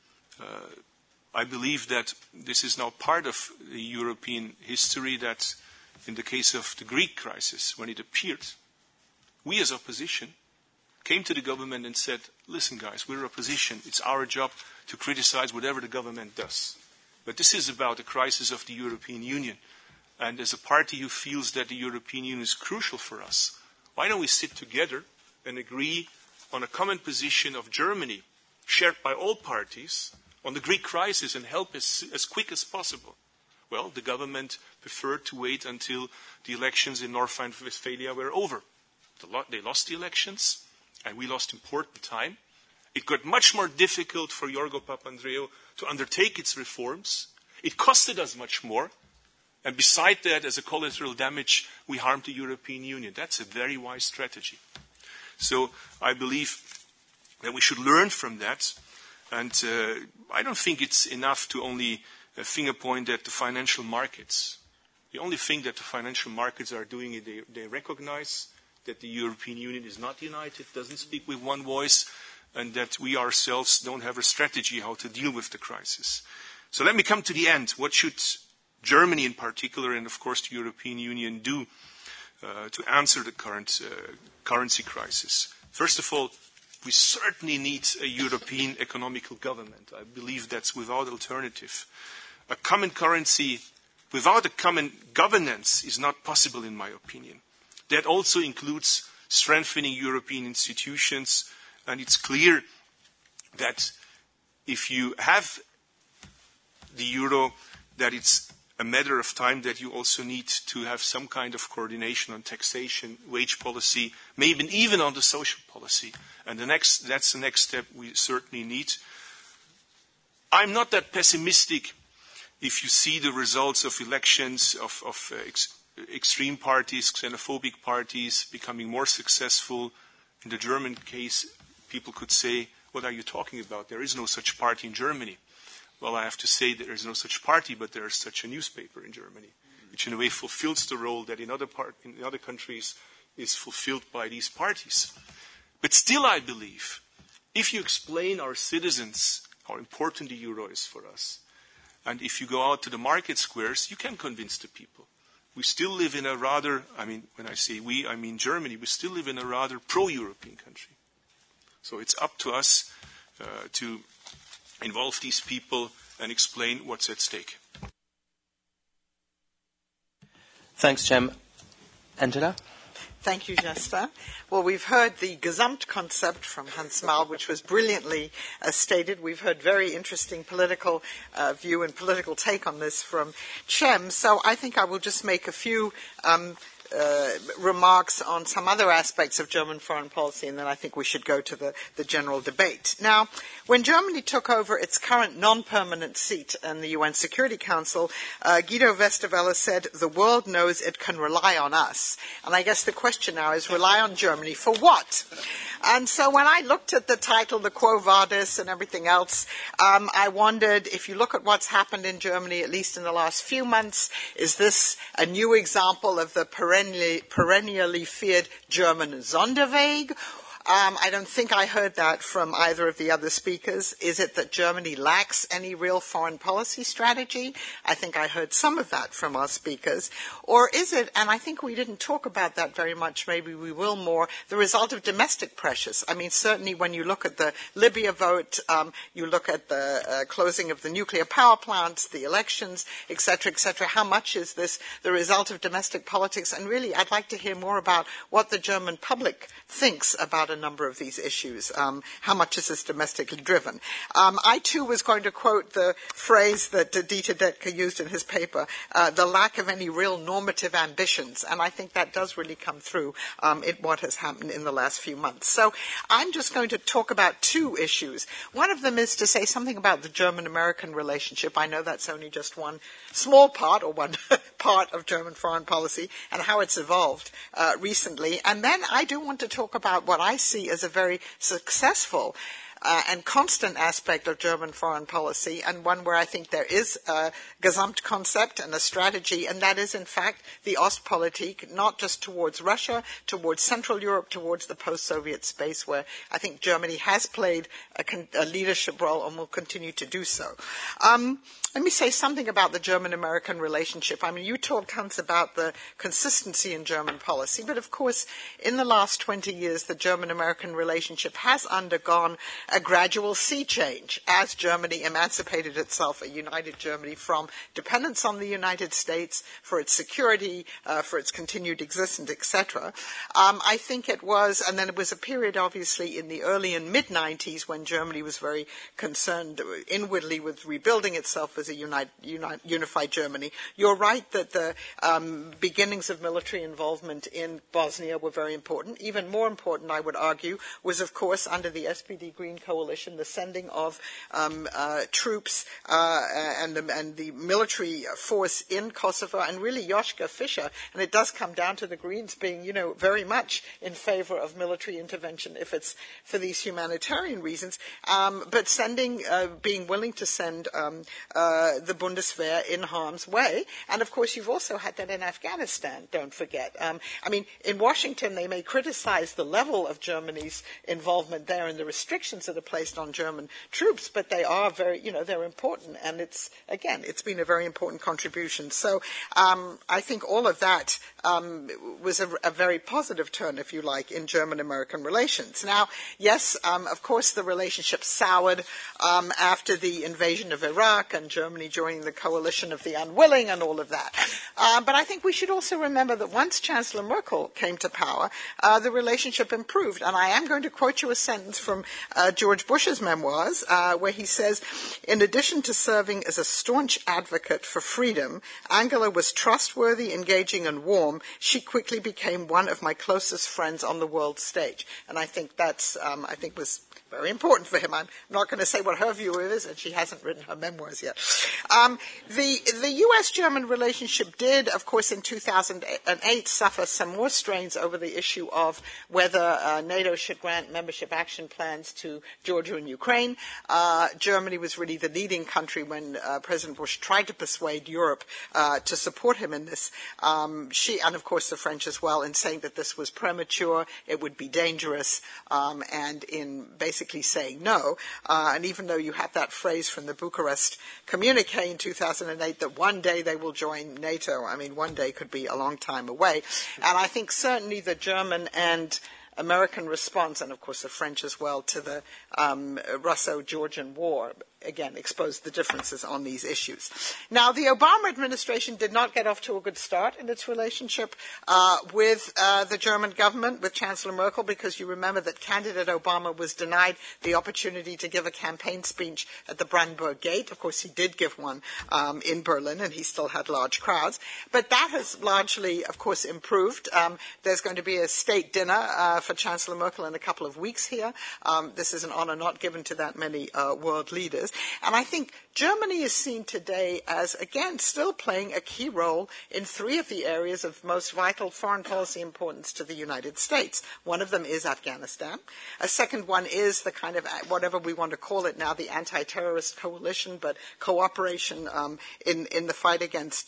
I believe that this is now part of the European history, that in the case of the Greek crisis, when it appeared, we as opposition came to the government and said, listen guys, we're opposition. It's our job to criticize whatever the government does. But this is about the crisis of the European Union. And as a party who feels that the European Union is crucial for us, why don't we sit together and agree on a common position of Germany, shared by all parties, on the Greek crisis and help as quick as possible? Well, the government preferred to wait until the elections in North Rhine-Westphalia were over. They lost the elections, and we lost important time. It got much more difficult for Giorgos Papandreou to undertake its reforms. It costed us much more. And beside that, as a collateral damage, we harmed the European Union. That's a very wise strategy. So I believe that we should learn from that. And I don't think it's enough to only finger point at the financial markets. The only thing that the financial markets are doing is they recognize that the European Union is not united, doesn't speak with one voice, and that we ourselves don't have a strategy how to deal with the crisis. So let me come to the end. What should Germany in particular, and of course the European Union, do to answer the current currency crisis? First of all, we certainly need a European economical government. I believe that's without alternative. A common currency without a common governance is not possible, in my opinion. That also includes strengthening European institutions, and it's clear that if you have the euro, that it's a matter of time that you also need to have some kind of coordination on taxation, wage policy, maybe even on the social policy. And that's the next step we certainly need. I'm not that pessimistic if you see the results of elections, of extreme parties, xenophobic parties, becoming more successful. In the German case, people could say, what are you talking about? There is no such party in Germany. Well, I have to say that there is no such party, but there is such a newspaper in Germany, which in a way fulfills the role that in other countries is fulfilled by these parties. But still, I believe, if you explain our citizens how important the euro is for us, and if you go out to the market squares, you can convince the people. We still live in a rather, when I say we, I mean Germany, we still live in a rather pro-European country. So it's up to us to involve these people and explain what's at stake. Thanks, Jem. Angela? Thank you, Jester. Well, we've heard the Gesamtkonzept from Hans Maul, which was brilliantly stated. We've heard very interesting political view and political take on this from Cem. So I think I will just make a few remarks on some other aspects of German foreign policy, and then I think we should go to the general debate. Now, when Germany took over its current non-permanent seat in the UN Security Council, Guido Westerwelle said, "The world knows it can rely on us." And I guess the question now is, rely on Germany for what? And so when I looked at the title, the Quo Vadis and everything else, I wondered, if you look at what's happened in Germany, at least in the last few months, is this a new example of the perennially feared German Sonderweg? I don't think I heard that from either of the other speakers. Is it that Germany lacks any real foreign policy strategy? I think I heard some of that from our speakers. Or is it, and I think we didn't talk about that very much, maybe we will more, the result of domestic pressures? I mean, certainly when you look at the Libya vote, you look at the closing of the nuclear power plants, the elections, et cetera, how much is this the result of domestic politics? And really, I'd like to hear more about what the German public thinks about a number of these issues. How much is this domestically driven? I, too, was going to quote the phrase that Dieter Detke used in his paper, the lack of any real normative ambitions, and I think that does really come through in what has happened in the last few months. So I'm just going to talk about two issues. One of them is to say something about the German-American relationship. I know that's only just one small part, or one part of German foreign policy, and how it's evolved recently. And then I do want to talk about what I see as a very successful and constant aspect of German foreign policy, and one where I think there is a Gesamtkonzept and a strategy, and that is, in fact, the Ostpolitik, not just towards Russia, towards Central Europe, towards the post-Soviet space, where I think Germany has played a leadership role and will continue to do so. Let me say something about the German-American relationship. I mean, you talked, Hans, about the consistency in German policy, but of course, in the last 20 years, the German-American relationship has undergone a gradual sea change as Germany emancipated itself, a united Germany, from dependence on the United States for its security, for its continued existence, etc. I think it was, and then it was a period, obviously, in the early and mid-90s when Germany was very concerned inwardly with rebuilding itself as a unified Germany. You're right that the beginnings of military involvement in Bosnia were very important. Even more important, I would argue, was, of course, under the SPD Green Coalition, the sending of troops and the military force in Kosovo, and really Joschka Fischer, and it does come down to the Greens being, very much in favor of military intervention if it's for these humanitarian reasons, but being willing to send the Bundeswehr in harm's way. And of course, you've also had that in Afghanistan, don't forget. In Washington, they may criticize the level of Germany's involvement there and the restrictions that are placed on German troops, but they are very, they're important. And it's been a very important contribution. So I think all of that was a very positive turn, if you like, in German-American relations. Now, yes, of course, the relationship soured after the invasion of Iraq and Germany joining the coalition of the unwilling and all of that. But I think we should also remember that once Chancellor Merkel came to power, the relationship improved. And I am going to quote you a sentence from George Bush's memoirs, where he says, "In addition to serving as a staunch advocate for freedom, Angela was trustworthy, engaging, and warm. She quickly became one of my closest friends on the world stage." And I think that's, was very important for him. I'm not going to say what her view is, and she hasn't written her memoirs yet. The U.S.-German relationship did, of course, in 2008 suffer some more strains over the issue of whether NATO should grant membership action plans to Georgia and Ukraine. Germany was really the leading country when President Bush tried to persuade Europe to support him in this. She, and of course the French as well, in saying that this was premature, it would be dangerous, and in basically saying no. And even though you have that phrase from the Bucharest communique in 2008 that one day they will join NATO, I mean, one day could be a long time away. And I think certainly the German and American response, and of course the French as well, to the Russo-Georgian war, again, exposed the differences on these issues. Now, the Obama administration did not get off to a good start in its relationship with the German government, with Chancellor Merkel, because you remember that candidate Obama was denied the opportunity to give a campaign speech at the Brandenburg Gate. Of course, he did give one in Berlin, and he still had large crowds. But that has largely, of course, improved. There's going to be a state dinner for Chancellor Merkel in a couple of weeks here. This is an honor not given to that many world leaders. And I think Germany is seen today as, again, still playing a key role in three of the areas of most vital foreign policy importance to the United States. One of them is Afghanistan. A second one is the kind of, whatever we want to call it now, the anti-terrorist coalition, but cooperation in the fight against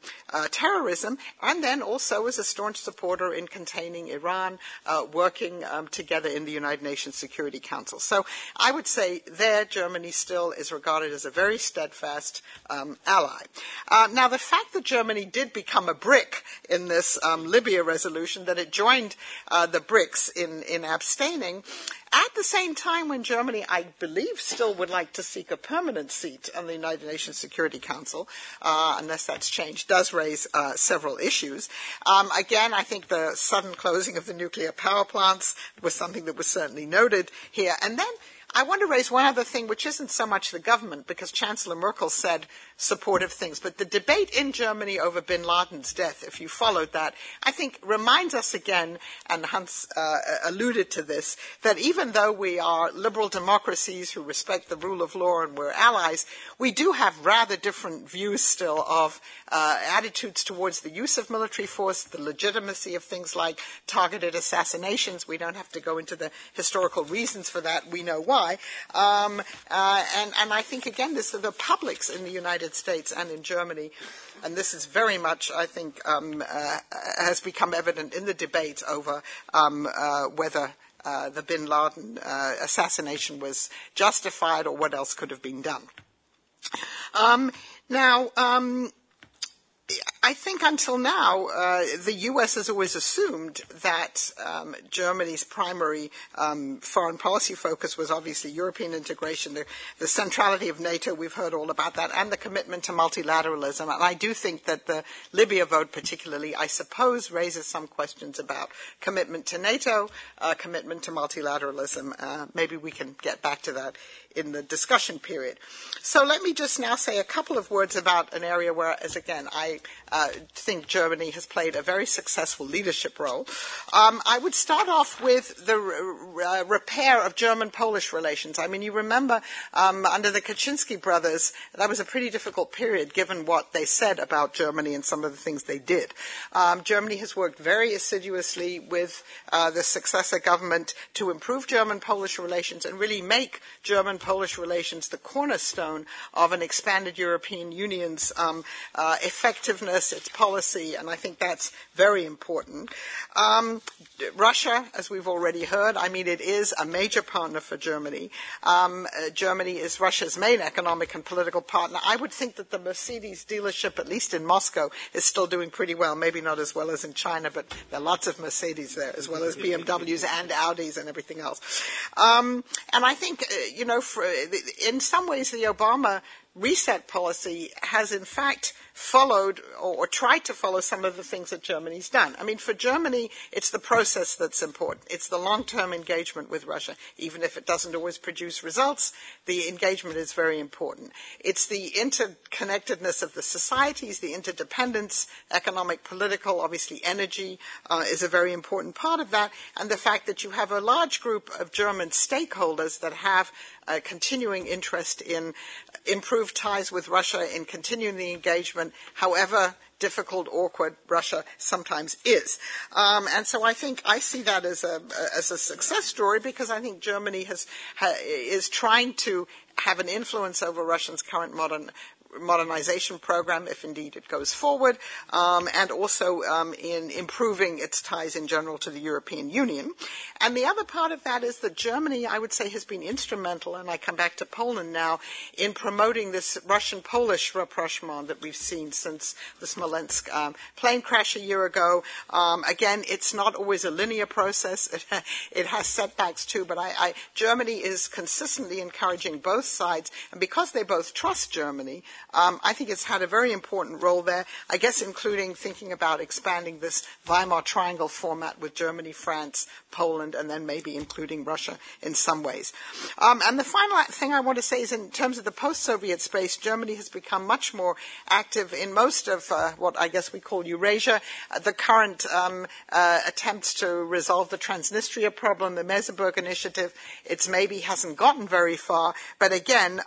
terrorism. And then also as a staunch supporter in containing Iran, working together in the United Nations Security Council. So I would say there Germany still is regarded as a very steadfast ally. Now, the fact that Germany did become a BRIC in this Libya resolution, that it joined the BRICS in abstaining, at the same time when Germany, I believe, still would like to seek a permanent seat on the United Nations Security Council, unless that's changed, does raise several issues. Again, I think the sudden closing of the nuclear power plants was something that was certainly noted here. And then I want to raise one other thing, which isn't so much the government, because Chancellor Merkel said supportive things, but the debate in Germany over bin Laden's death, if you followed that, I think reminds us again, and Hans alluded to this, that even though we are liberal democracies who respect the rule of law and we're allies, we do have rather different views still of attitudes towards the use of military force, the legitimacy of things like targeted assassinations. We don't have to go into the historical reasons for that. We know why. And I think, again, this are the publics in the United States and in Germany, and this is very much, I think, has become evident in the debate over whether the bin Laden assassination was justified or what else could have been done. Now, I think until now, the U.S. has always assumed that Germany's primary foreign policy focus was obviously European integration, the centrality of NATO, we've heard all about that, and the commitment to multilateralism. And I do think that the Libya vote particularly, I suppose, raises some questions about commitment to NATO, commitment to multilateralism. Maybe we can get back to that in the discussion period. So let me just now say a couple of words about an area where, as again, I think Germany has played a very successful leadership role. I would start off with the repair of German-Polish relations. I mean, you remember under the Kaczynski brothers, that was a pretty difficult period given what they said about Germany and some of the things they did. Germany has worked very assiduously with the successor government to improve German-Polish relations and really make German-Polish relations the cornerstone of an expanded European Union's effectiveness, its policy, and I think that's very important. Russia, as we've already heard, I mean, it is a major partner for Germany. Germany is Russia's main economic and political partner. I would think that the Mercedes dealership, at least in Moscow, is still doing pretty well. Maybe not as well as in China, but there are lots of Mercedes there, as well as BMWs and Audis and everything else. And I think, in some ways, the Obama reset policy has, in fact, followed or tried to follow some of the things that Germany's done. I mean, for Germany, it's the process that's important. It's the long-term engagement with Russia. Even if it doesn't always produce results, the engagement is very important. It's the interconnectedness of the societies, the interdependence, economic, political, obviously energy is a very important part of that, and the fact that you have a large group of German stakeholders that have a continuing interest in improved ties with Russia, in continuing the engagement, however difficult, awkward Russia sometimes is. And so I think I see that as a success story, because I think Germany is trying to have an influence over Russia's current modernization program, if indeed it goes forward, and also in improving its ties in general to the European Union. And the other part of that is that Germany, I would say, has been instrumental, and I come back to Poland now, in promoting this Russian-Polish rapprochement that we've seen since the Smolensk plane crash a year ago. Again, it's not always a linear process. It has setbacks too, but Germany is consistently encouraging both sides, and because they both trust Germany, I think it's had a very important role there, I guess including thinking about expanding this Weimar Triangle format with Germany, France, Poland, and then maybe including Russia in some ways. And the final thing I want to say is, in terms of the post-Soviet space, Germany has become much more active in most of what I guess we call Eurasia. The current attempts to resolve the Transnistria problem, the Meseberg Initiative, it's maybe hasn't gotten very far, but again,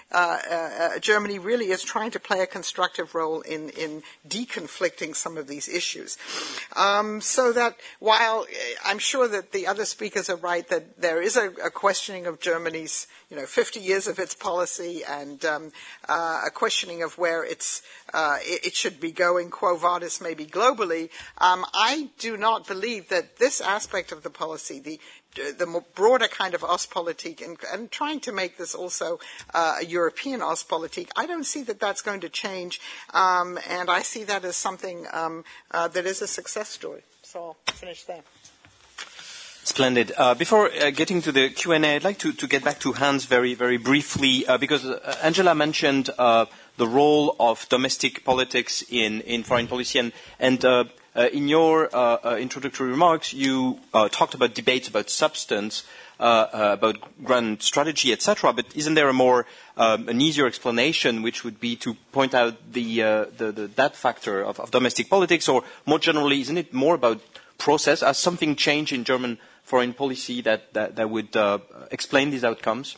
Germany really is trying to play a constructive role in deconflicting some of these issues. So that while I'm sure that the other speakers are right that there is a questioning of Germany's 50 years of its policy and a questioning of where it should be going, quo vadis maybe globally, I do not believe that this aspect of the policy, the more broader kind of Ostpolitik and trying to make this also a European Ostpolitik, I don't see that that's going to change, and I see that as something that is a success story. So I'll finish there. Splendid. Before getting to the Q&A, I'd like to get back to Hans very, very briefly, because Angela mentioned the role of domestic politics in foreign policy, and in your introductory remarks, you talked about debates about substance, about grand strategy, etc. But isn't there an easier explanation, which would be to point out that factor of domestic politics, or more generally, isn't it more about process? Has something changed in German foreign policy that would explain these outcomes?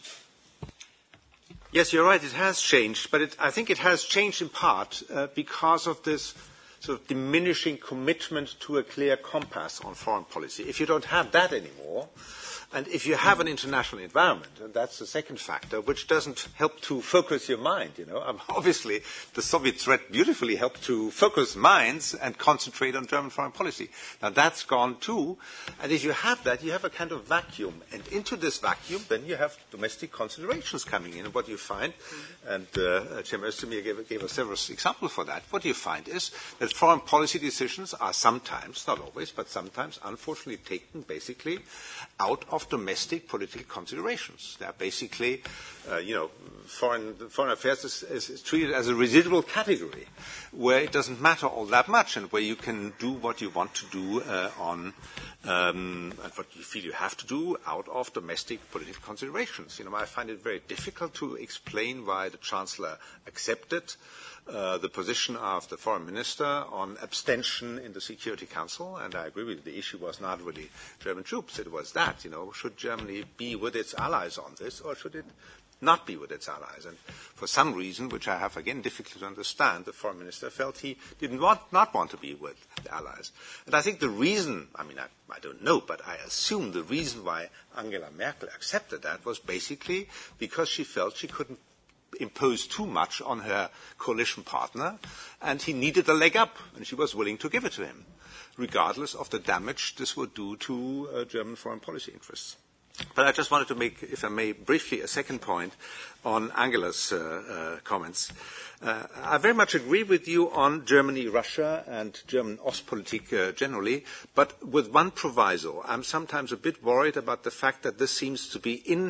Yes, you're right. It has changed, but I think it has changed in part because of this sort of diminishing commitment to a clear compass on foreign policy. If you don't have that anymore, and if you have an international environment, and that's the second factor, which doesn't help to focus your mind, Obviously, the Soviet threat beautifully helped to focus minds and concentrate on German foreign policy. Now, that's gone too. And if you have that, you have a kind of vacuum. And into this vacuum, then you have domestic considerations coming in. And what you find, and Chairman Özdemir gave us several examples for that, what you find is that foreign policy decisions are sometimes, not always, but sometimes, unfortunately, taken basically out of domestic political considerations. They are basically, foreign affairs is treated as a residual category where it doesn't matter all that much and where you can do what you want to do on what you feel you have to do out of domestic political considerations. I find it very difficult to explain why the Chancellor accepted the position of the foreign minister on abstention in the Security Council, and I agree with you, the issue was not really German troops, it was that, should Germany be with its allies on this, or should it not be with its allies? And for some reason, which I have again difficulty to understand, the foreign minister felt he didn't not want to be with the allies. And I think the reason, I don't know, but I assume the reason why Angela Merkel accepted that was basically because she felt she couldn't impose too much on her coalition partner, and he needed a leg up, and she was willing to give it to him, regardless of the damage this would do to German foreign policy interests. But I just wanted to make, if I may, briefly a second point on Angela's comments. I very much agree with you on Germany, Russia, and German Ostpolitik generally, but with one proviso. I'm sometimes a bit worried about the fact that this seems to be in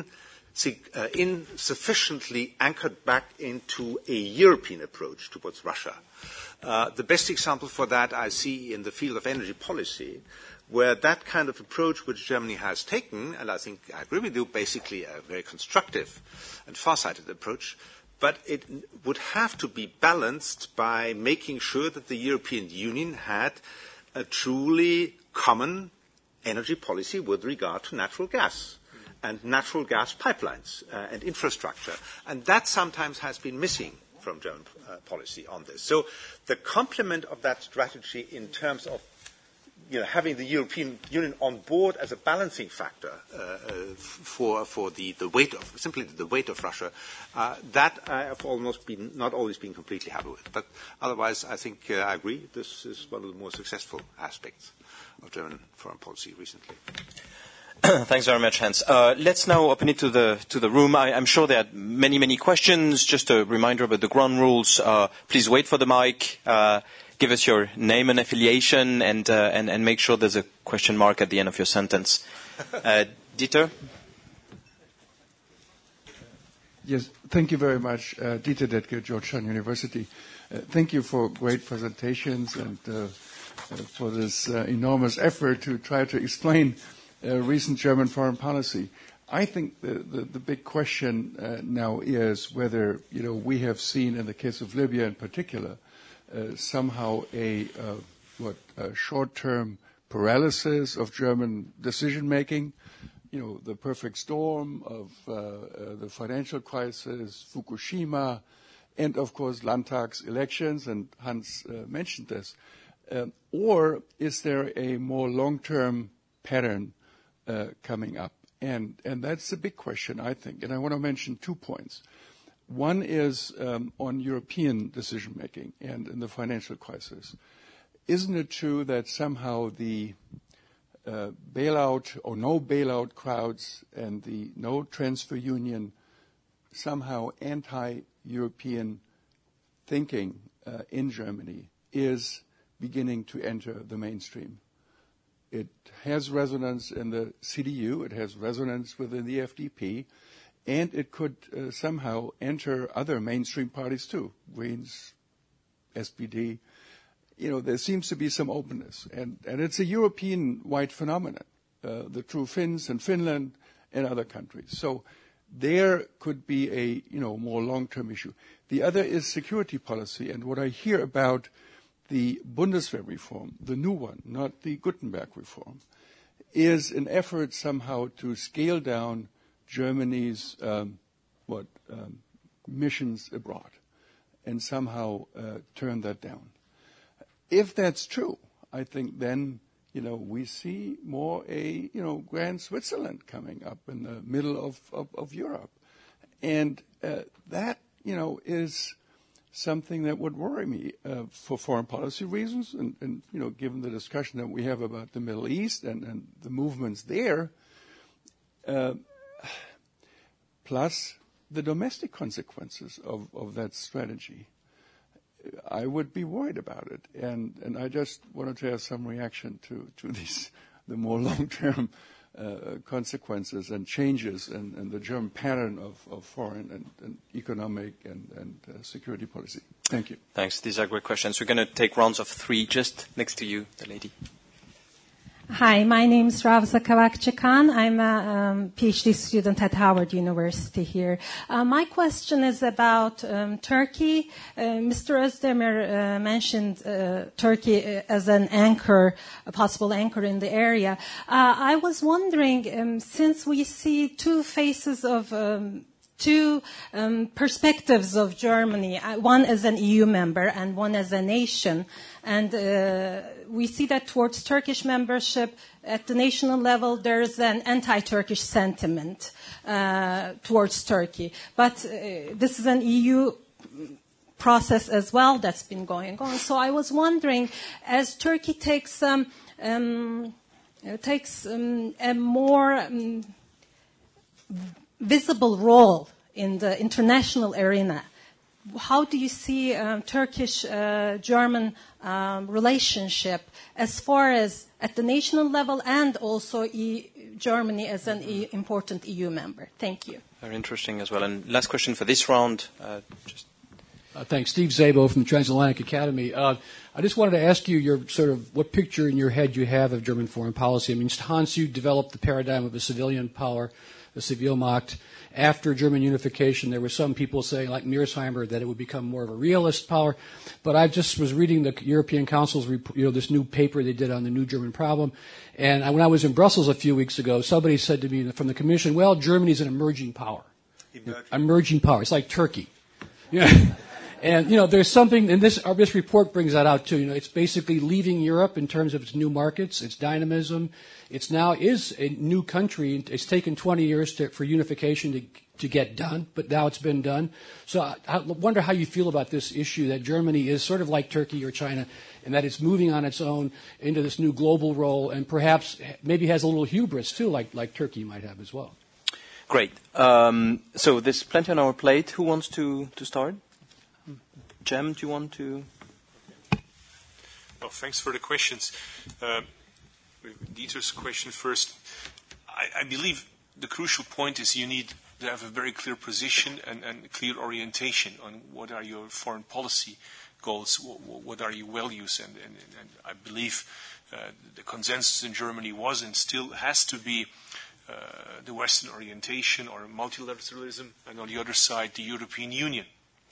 insufficiently anchored back into a European approach towards Russia. The best example for that I see in the field of energy policy, where that kind of approach which Germany has taken, and I think I agree with you, basically a very constructive and far-sighted approach, but it would have to be balanced by making sure that the European Union had a truly common energy policy with regard to natural gas and natural gas pipelines and infrastructure. And that sometimes has been missing from German policy on this. So the complement of that strategy in terms of having the European Union on board as a balancing factor for the weight of simply the weight of Russia, that I have not always been completely happy with. But otherwise, I think I agree. This is one of the more successful aspects of German foreign policy recently. Thanks very much, Hans. Let's now open it to the room. I'm sure there are many questions. Just a reminder about the ground rules. Please wait for the mic. Give us your name and affiliation, and make sure there's a question mark at the end of your sentence. Dieter? Yes, thank you very much. Dieter Detke, Georgetown University. Thank you for great presentations and for this enormous effort to try to explain recent German foreign policy. I think the big question now is whether we have seen in the case of Libya in particular somehow a short-term paralysis of German decision-making, the perfect storm of the financial crisis, Fukushima, and, of course, Landtags elections, and Hans mentioned this. Or is there a more long-term pattern coming up? And that's the big question, I think. And I want to mention 2 points. One is on European decision-making and in the financial crisis. Isn't it true that somehow the bailout or no bailout crowds and the no transfer union, somehow anti-European thinking in Germany is beginning to enter the mainstream? It has resonance in the CDU, it has resonance within the FDP, and it could somehow enter other mainstream parties too, Greens, SPD. There seems to be some openness, and it's a European-wide phenomenon, the true Finns in Finland and other countries. So there could be a more long-term issue. The other is security policy, and what I hear about the Bundeswehr reform, the new one, not the Gutenberg reform, is an effort somehow to scale down Germany's missions abroad and somehow turn that down. If that's true, I think then we see more a grand Switzerland coming up in the middle of Europe, and that is something that would worry me for foreign policy reasons, and given the discussion that we have about the Middle East and the movements there. Plus the domestic consequences of that strategy. I would be worried about it. And I just wanted to have some reaction to the more long-term consequences and changes and the German pattern of foreign and economic and security policy. Thank you. Thanks. These are great questions. We're going to take rounds of 3 just next to you, the lady. Hi, my name is Ravza Kavakchikan. I'm a PhD student at Howard University here. My question is about Turkey. Mr. Özdemir mentioned Turkey as an anchor, a possible anchor in the area. I was wondering, since we see two faces of two perspectives of Germany, one as an EU member and one as a nation. And we see that towards Turkish membership, at the national level, there's an anti-Turkish sentiment towards Turkey. But this is an EU process as well that's been going on. So I was wondering, as Turkey takes a more visible role in the international arena, how do you see Turkish-German relationship as far as at the national level and also Germany as an important EU member? Thank you. Very interesting as well. And last question for this round. Thanks. Steve Szabo from the Transatlantic Academy. I just wanted to ask you your sort of what picture in your head you have of German foreign policy. I mean, Hans, you developed the paradigm of a civilian power, the Zivilmacht. After German unification, there were some people saying, like Mearsheimer, that it would become more of a realist power. But I just was reading the European Council's, this new paper they did on the new German problem. And when I was in Brussels a few weeks ago, somebody said to me from the Commission, well, Germany's an emerging power. Emerging power. It's like Turkey. Yeah. And, there's something, and this report brings that out too. It's basically leaving Europe in terms of its new markets, its dynamism. It's now is a new country. It's taken 20 years for unification to get done, but now it's been done. So I wonder how you feel about this issue that Germany is sort of like Turkey or China, and that it's moving on its own into this new global role, and perhaps maybe has a little hubris too, like Turkey might have as well. Great. So there's plenty on our plate. Who wants to start? Jem, do you want to? Well, thanks for the questions. Dieter's question first. I believe the crucial point is you need to have a very clear position and clear orientation on what are your foreign policy goals, what are your values, and I believe the consensus in Germany was and still has to be the Western orientation or multilateralism, and on the other side, the European Union.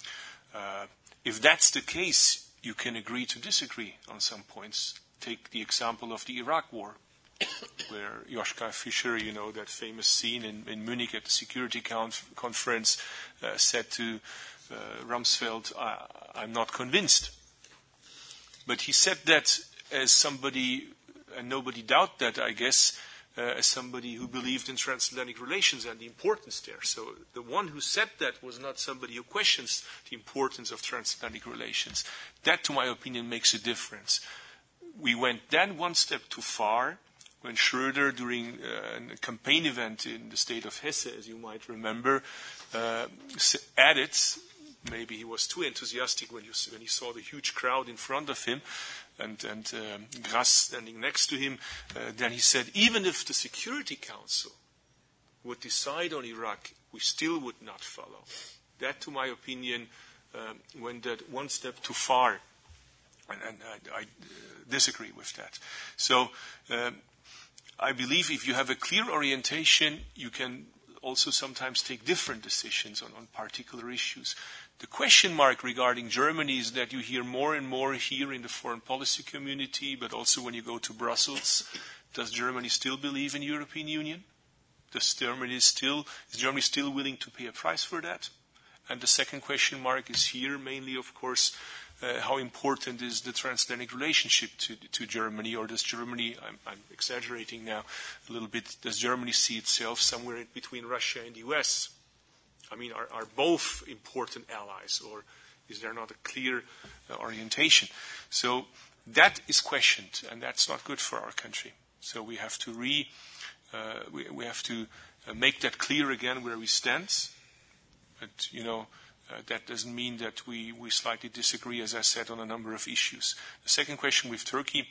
If that's the case, you can agree to disagree on some points. Take the example of the Iraq War, where Joschka Fischer, that famous scene in Munich at the Security Conference, said to Rumsfeld, I'm not convinced. But he said that as somebody, and nobody doubt that, I guess, as somebody who believed in transatlantic relations and the importance there. So the one who said that was not somebody who questions the importance of transatlantic relations. That, to my opinion, makes a difference. We went then one step too far when Schröder, during a campaign event in the state of Hesse, as you might remember, added, maybe he was too enthusiastic when he saw the huge crowd in front of him, and Grass standing next to him, then he said, even if the Security Council would decide on Iraq, we still would not follow. That, to my opinion, went that one step too far, and I disagree with that. So I believe if you have a clear orientation, you can also sometimes take different decisions on particular issues. The question mark regarding Germany is that you hear more and more here in the foreign policy community, but also when you go to Brussels. Does Germany still believe in European Union? Is Germany still willing to pay a price for that? And the second question mark is here mainly, of course, how important is the transatlantic relationship to Germany, or does Germany, I'm exaggerating now a little bit, does Germany see itself somewhere in between Russia and the US? I mean, are both important allies, or is there not a clear orientation? So that is questioned, and that's not good for our country. So we have to make that clear again where we stand. But that doesn't mean that we slightly disagree, as I said, on a number of issues. The second question with Turkey,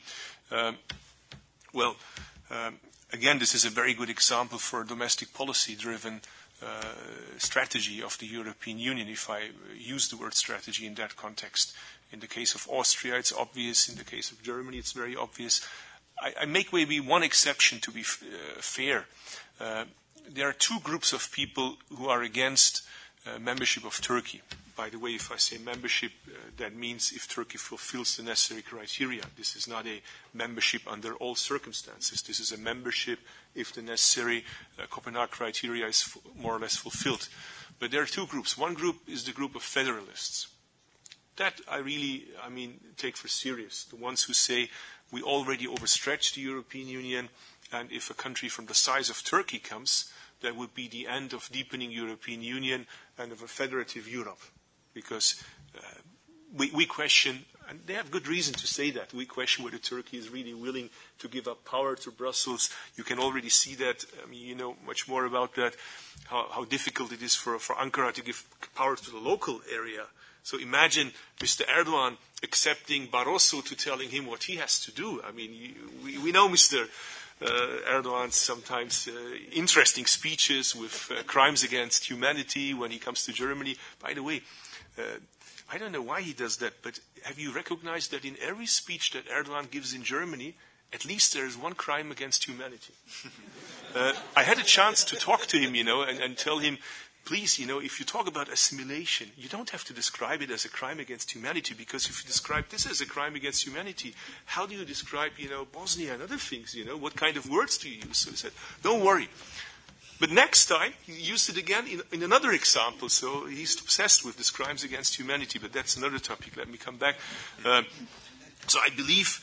again, this is a very good example for a domestic policy-driven strategy of the European Union, if I use the word strategy in that context. In the case of Austria, it's obvious. In the case of Germany, it's very obvious. I make maybe one exception to be fair. There are two groups of people who are against membership of Turkey. By the way, if I say membership, that means if Turkey fulfills the necessary criteria. This is not a membership under all circumstances. This is a membership if the necessary Copenhagen criteria is more or less fulfilled. But there are two groups. One group is the group of federalists. That I take for serious. The ones who say we already overstretched the European Union, and if a country from the size of Turkey comes, that would be the end of deepening European Union and of a federative Europe. Because we question, and they have good reason to say that, we question whether Turkey is really willing to give up power to Brussels. You can already see that, you know much more about that, how difficult it is for Ankara to give power to the local area. So imagine Mr. Erdogan accepting Barroso to telling him what he has to do. I mean, we know Mr. Erdogan's sometimes interesting speeches with crimes against humanity when he comes to Germany. By the way, I don't know why he does that, but have you recognized that in every speech that Erdogan gives in Germany, at least there is one crime against humanity? I had a chance to talk to him, and tell him, please, if you talk about assimilation, you don't have to describe it as a crime against humanity, because if you describe this as a crime against humanity, how do you describe, Bosnia and other things, What kind of words do you use? So he said, don't worry. But next time, he used it again in another example. So he's obsessed with these crimes against humanity, but that's another topic. Let me come back. So I believe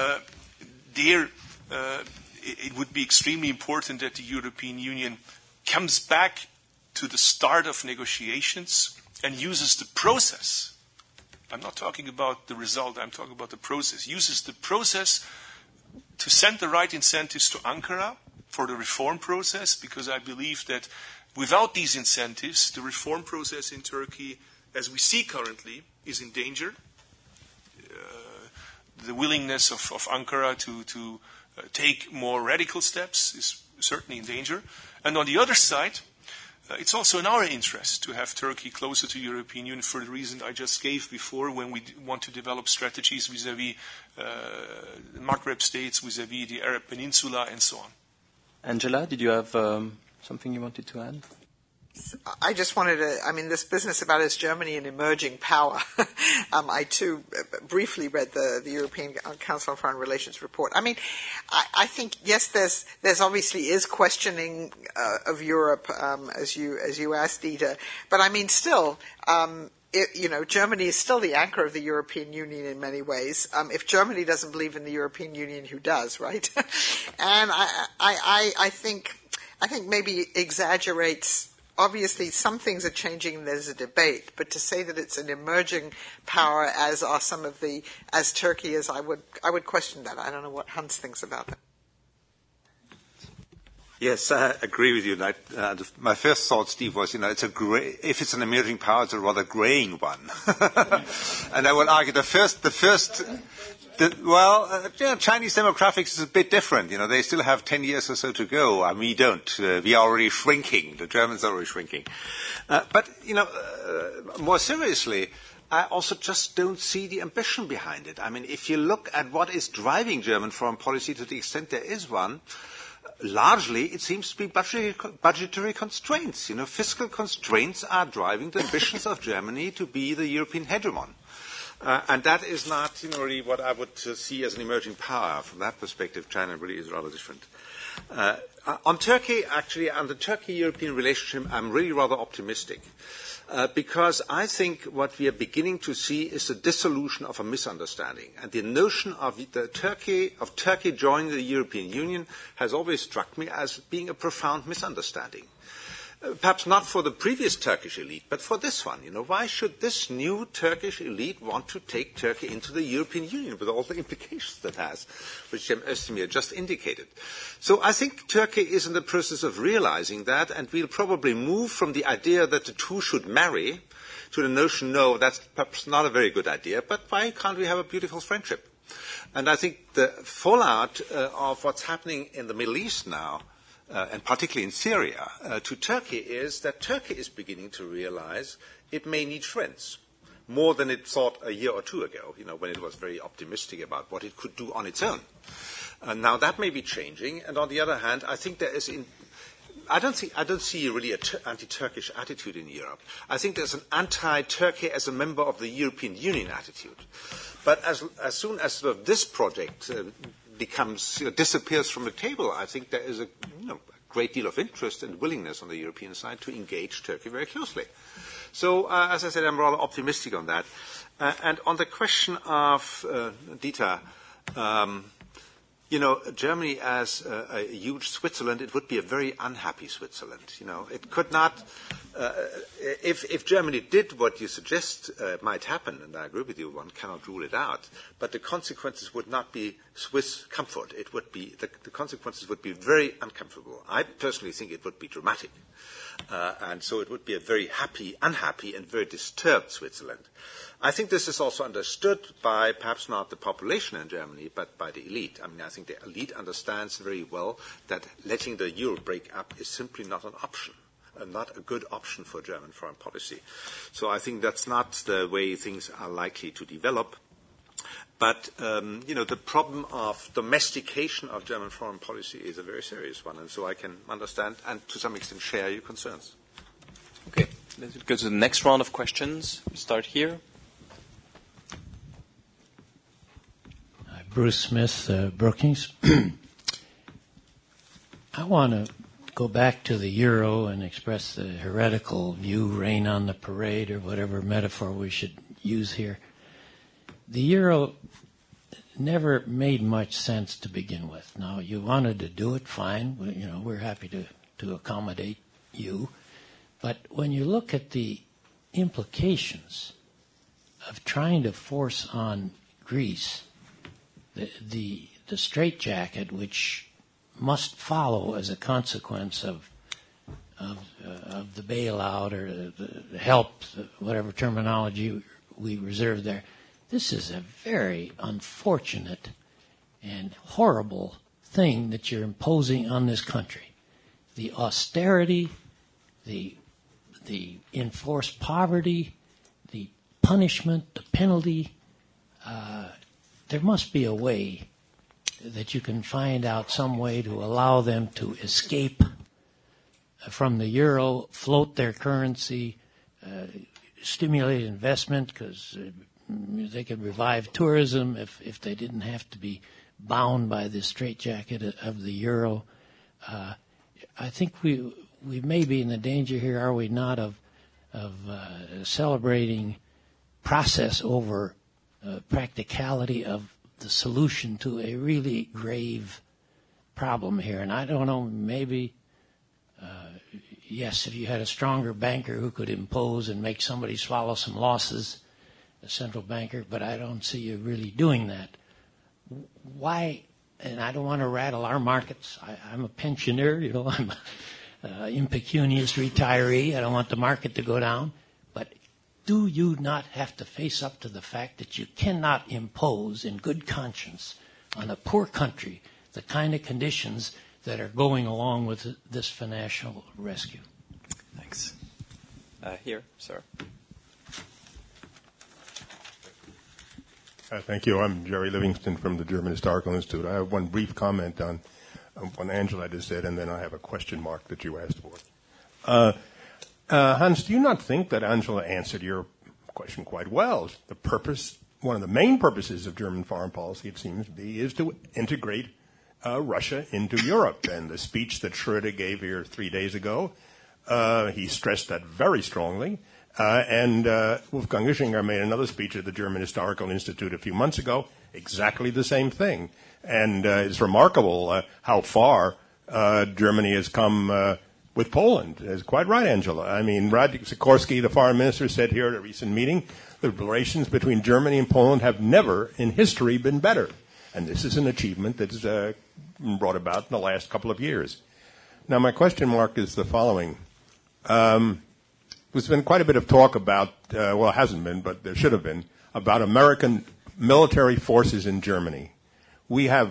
it would be extremely important that the European Union comes back to the start of negotiations and uses the process. I'm not talking about the result, I'm talking about the process. Uses the process to send the right incentives to Ankara for the reform process, because I believe that without these incentives, the reform process in Turkey, as we see currently, is in danger. The willingness of Ankara to take more radical steps is certainly in danger. And on the other side, it's also in our interest to have Turkey closer to the European Union for the reason I just gave before, when we want to develop strategies vis-à-vis Maghreb states, vis-à-vis the Arab Peninsula, and so on. Angela, did you have something you wanted to add? I just wanted to, this business about is Germany an emerging power? I too briefly read the European Council on Foreign Relations report. I think, yes, there's obviously is questioning of Europe, as you asked, Dieter. But still, Germany is still the anchor of the European Union in many ways. If Germany doesn't believe in the European Union, who does, right? And I think maybe exaggerates. Obviously, some things are changing and there's a debate, but to say that it's an emerging power, as Turkey is, I would question that. I don't know what Hans thinks about that. Yes, I agree with you. My first thought, Steve, was, if it's an emerging power, it's a rather graying one. And I would argue Chinese demographics is a bit different. They still have 10 years or so to go. We don't. We are already shrinking. The Germans are already shrinking. But more seriously, I also just don't see the ambition behind it. If you look at what is driving German foreign policy, to the extent there is one, largely it seems to be budgetary constraints. Fiscal constraints are driving the ambitions of Germany to be the European hegemon. And that is not really what I would see as an emerging power. From that perspective, China really is rather different. On Turkey, actually, on the Turkey-European relationship, I'm really rather optimistic. Because I think what we are beginning to see is the dissolution of a misunderstanding. And the notion of Turkey joining the European Union has always struck me as being a profound misunderstanding. Perhaps not for the previous Turkish elite, but for this one. Why should this new Turkish elite want to take Turkey into the European Union with all the implications that has, which Cem Özdemir just indicated? So I think Turkey is in the process of realizing that, and will probably move from the idea that the two should marry to the notion, no, that's perhaps not a very good idea, but why can't we have a beautiful friendship? And I think the fallout of what's happening in the Middle East now, and particularly in Syria, to Turkey is that Turkey is beginning to realize it may need friends, more than it thought a year or two ago, when it was very optimistic about what it could do on its own. Now that may be changing, and on the other hand, I think there is I don't see really an anti-Turkish attitude in Europe. I think there's an anti-Turkey as a member of the European Union attitude. But as soon as this project disappears from the table, I think there is a great deal of interest and willingness on the European side to engage Turkey very closely. So, as I said, I'm rather optimistic on that. And on the question of Dieter, Germany as a huge Switzerland, it would be a very unhappy Switzerland. It could not. If Germany did what you suggest might happen, and I agree with you, one cannot rule it out, but the consequences would not be Swiss comfort. It would be the consequences would be very uncomfortable. I personally think it would be dramatic, and so it would be a very unhappy, and very disturbed Switzerland. I think this is also understood by perhaps not the population in Germany, but by the elite. I mean, I think the elite understands very well that letting the euro break up is simply not an option, not a good option for German foreign policy. So I think that's not the way things are likely to develop. But, the problem of domestication of German foreign policy is a very serious one, and so I can understand and to some extent share your concerns. Okay, let's go to the next round of questions. We start here. Bruce Smith, Brookings. I want to go back to the euro and express the heretical view, rain on the parade, or whatever metaphor we should use here. The euro never made much sense to begin with. Now, you wanted to do it, fine. We're happy to accommodate you. But when you look at the implications of trying to force on Greece the straitjacket which must follow as a consequence of the bailout or the help, whatever terminology we reserve there, this is a very unfortunate and horrible thing that you're imposing on this country. The austerity, the enforced poverty, the punishment, the penalty, there must be a way that you can find out some way to allow them to escape from the euro, float their currency, stimulate investment because they could revive tourism if they didn't have to be bound by the straitjacket of the euro. I think we may be in the danger here, are we not, of celebrating process over practicality of the solution to a really grave problem here. And I don't know, maybe, yes, if you had a stronger banker who could impose and make somebody swallow some losses, a central banker, but I don't see you really doing that. Why? And I don't want to rattle our markets. I'm a pensioner, I'm an impecunious retiree. I don't want the market to go down. But do you not have to face up to the fact that you cannot impose in good conscience on a poor country the kind of conditions that are going along with this financial rescue? Thanks. Here, sir. Thank you. I'm Jerry Livingston from the German Historical Institute. I have one brief comment on what Angela just said, and then I have a question mark that you asked for. Hans, do you not think that Angela answered your question quite well? One of the main purposes of German foreign policy, it seems to be, is to integrate Russia into Europe. And the speech that Schröder gave here 3 days ago, he stressed that very strongly. And Wolfgang Ischinger made another speech at the German Historical Institute a few months ago, exactly the same thing. And it's remarkable how far Germany has come with Poland. It's quite right, Angela. I mean, Radek Sikorski, the foreign minister, said here at a recent meeting, the relations between Germany and Poland have never in history been better. And this is an achievement that's brought about in the last couple of years. Now, my question mark is the following. There's been quite a bit of talk about, it hasn't been, but there should have been, about American military forces in Germany. We have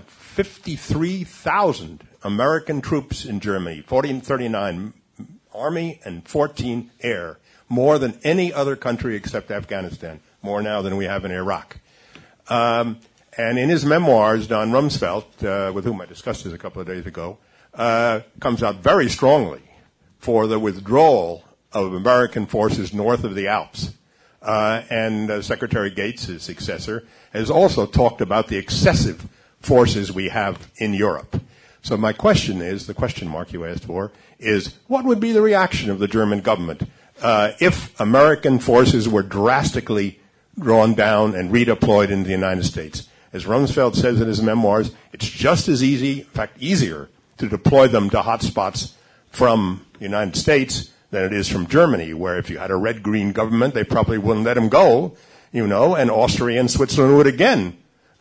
53,000 American troops in Germany, 39 Army and 14 Air, more than any other country except Afghanistan, more now than we have in Iraq. And in his memoirs, Don Rumsfeld, with whom I discussed this a couple of days ago, comes out very strongly for the withdrawal of American forces north of the Alps. And Secretary Gates, his successor, has also talked about the excessive forces we have in Europe. So my question is, the question mark you asked for, is what would be the reaction of the German government if American forces were drastically drawn down and redeployed in the United States? As Rumsfeld says in his memoirs, it's just as easy, in fact easier, to deploy them to hotspots from the United States than it is from Germany, where if you had a red-green government, they probably wouldn't let them go, and Austria and Switzerland would again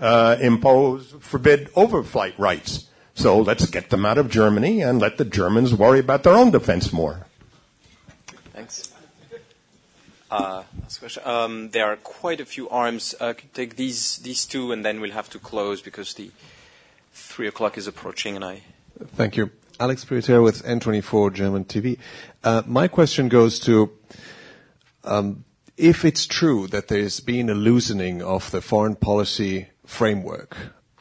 forbid overflight rights. So let's get them out of Germany and let the Germans worry about their own defense more. Thanks. Last question. There are quite a few arms. Could take these two, and then we'll have to close because the 3 o'clock is approaching, and I... Thank you. Alex Prietera with N24 German TV. My question goes to, if it's true that there's been a loosening of the foreign policy framework,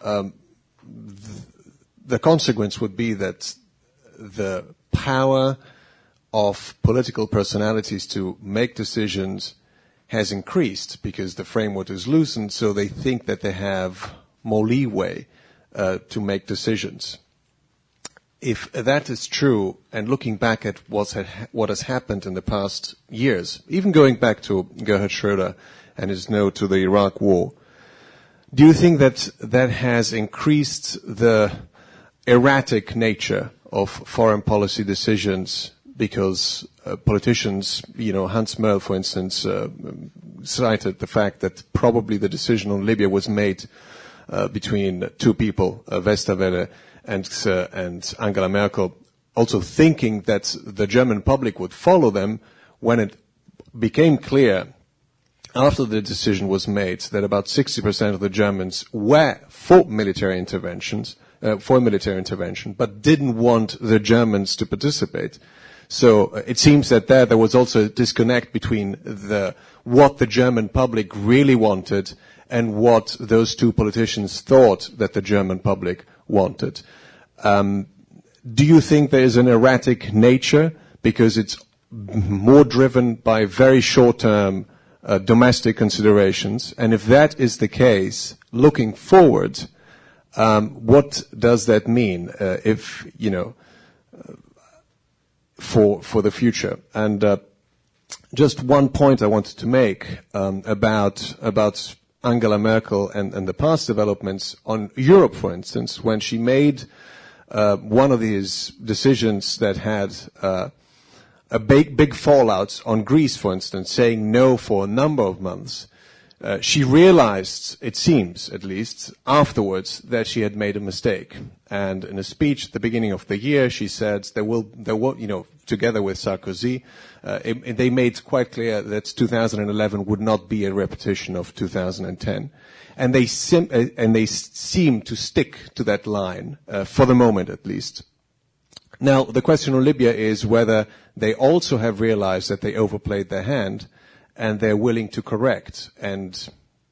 the consequence would be that the power of political personalities to make decisions has increased because the framework is loosened, so they think that they have more leeway to make decisions. If that is true, and looking back at what has happened in the past years, even going back to Gerhard Schröder and his no to the Iraq War, do you think that that has increased the erratic nature of foreign policy decisions because politicians, Hans Möll, for instance, cited the fact that probably the decision on Libya was made between two people, Westerwelle and Angela Merkel, also thinking that the German public would follow them when it became clear after the decision was made that about 60% of the Germans were for military intervention, but didn't want the Germans to participate. So it seems that there was also a disconnect between what the German public really wanted and what those two politicians thought that the German public wanted. Do you think there is an erratic nature because it's more driven by very short-term domestic considerations? And if that is the case, looking forward, what does that mean for the future? And just one point I wanted to make about Angela Merkel and the past developments on Europe, for instance, when she made one of these decisions that had a big fallout on Greece, for instance, saying no for a number of months. She realized, it seems at least, afterwards that she had made a mistake. And in a speech at the beginning of the year, she said there will, together with Sarkozy, they made quite clear that 2011 would not be a repetition of 2010. And they seem to stick to that line, for the moment at least. Now, the question on Libya is whether they also have realized that they overplayed their hand and they're willing to correct, and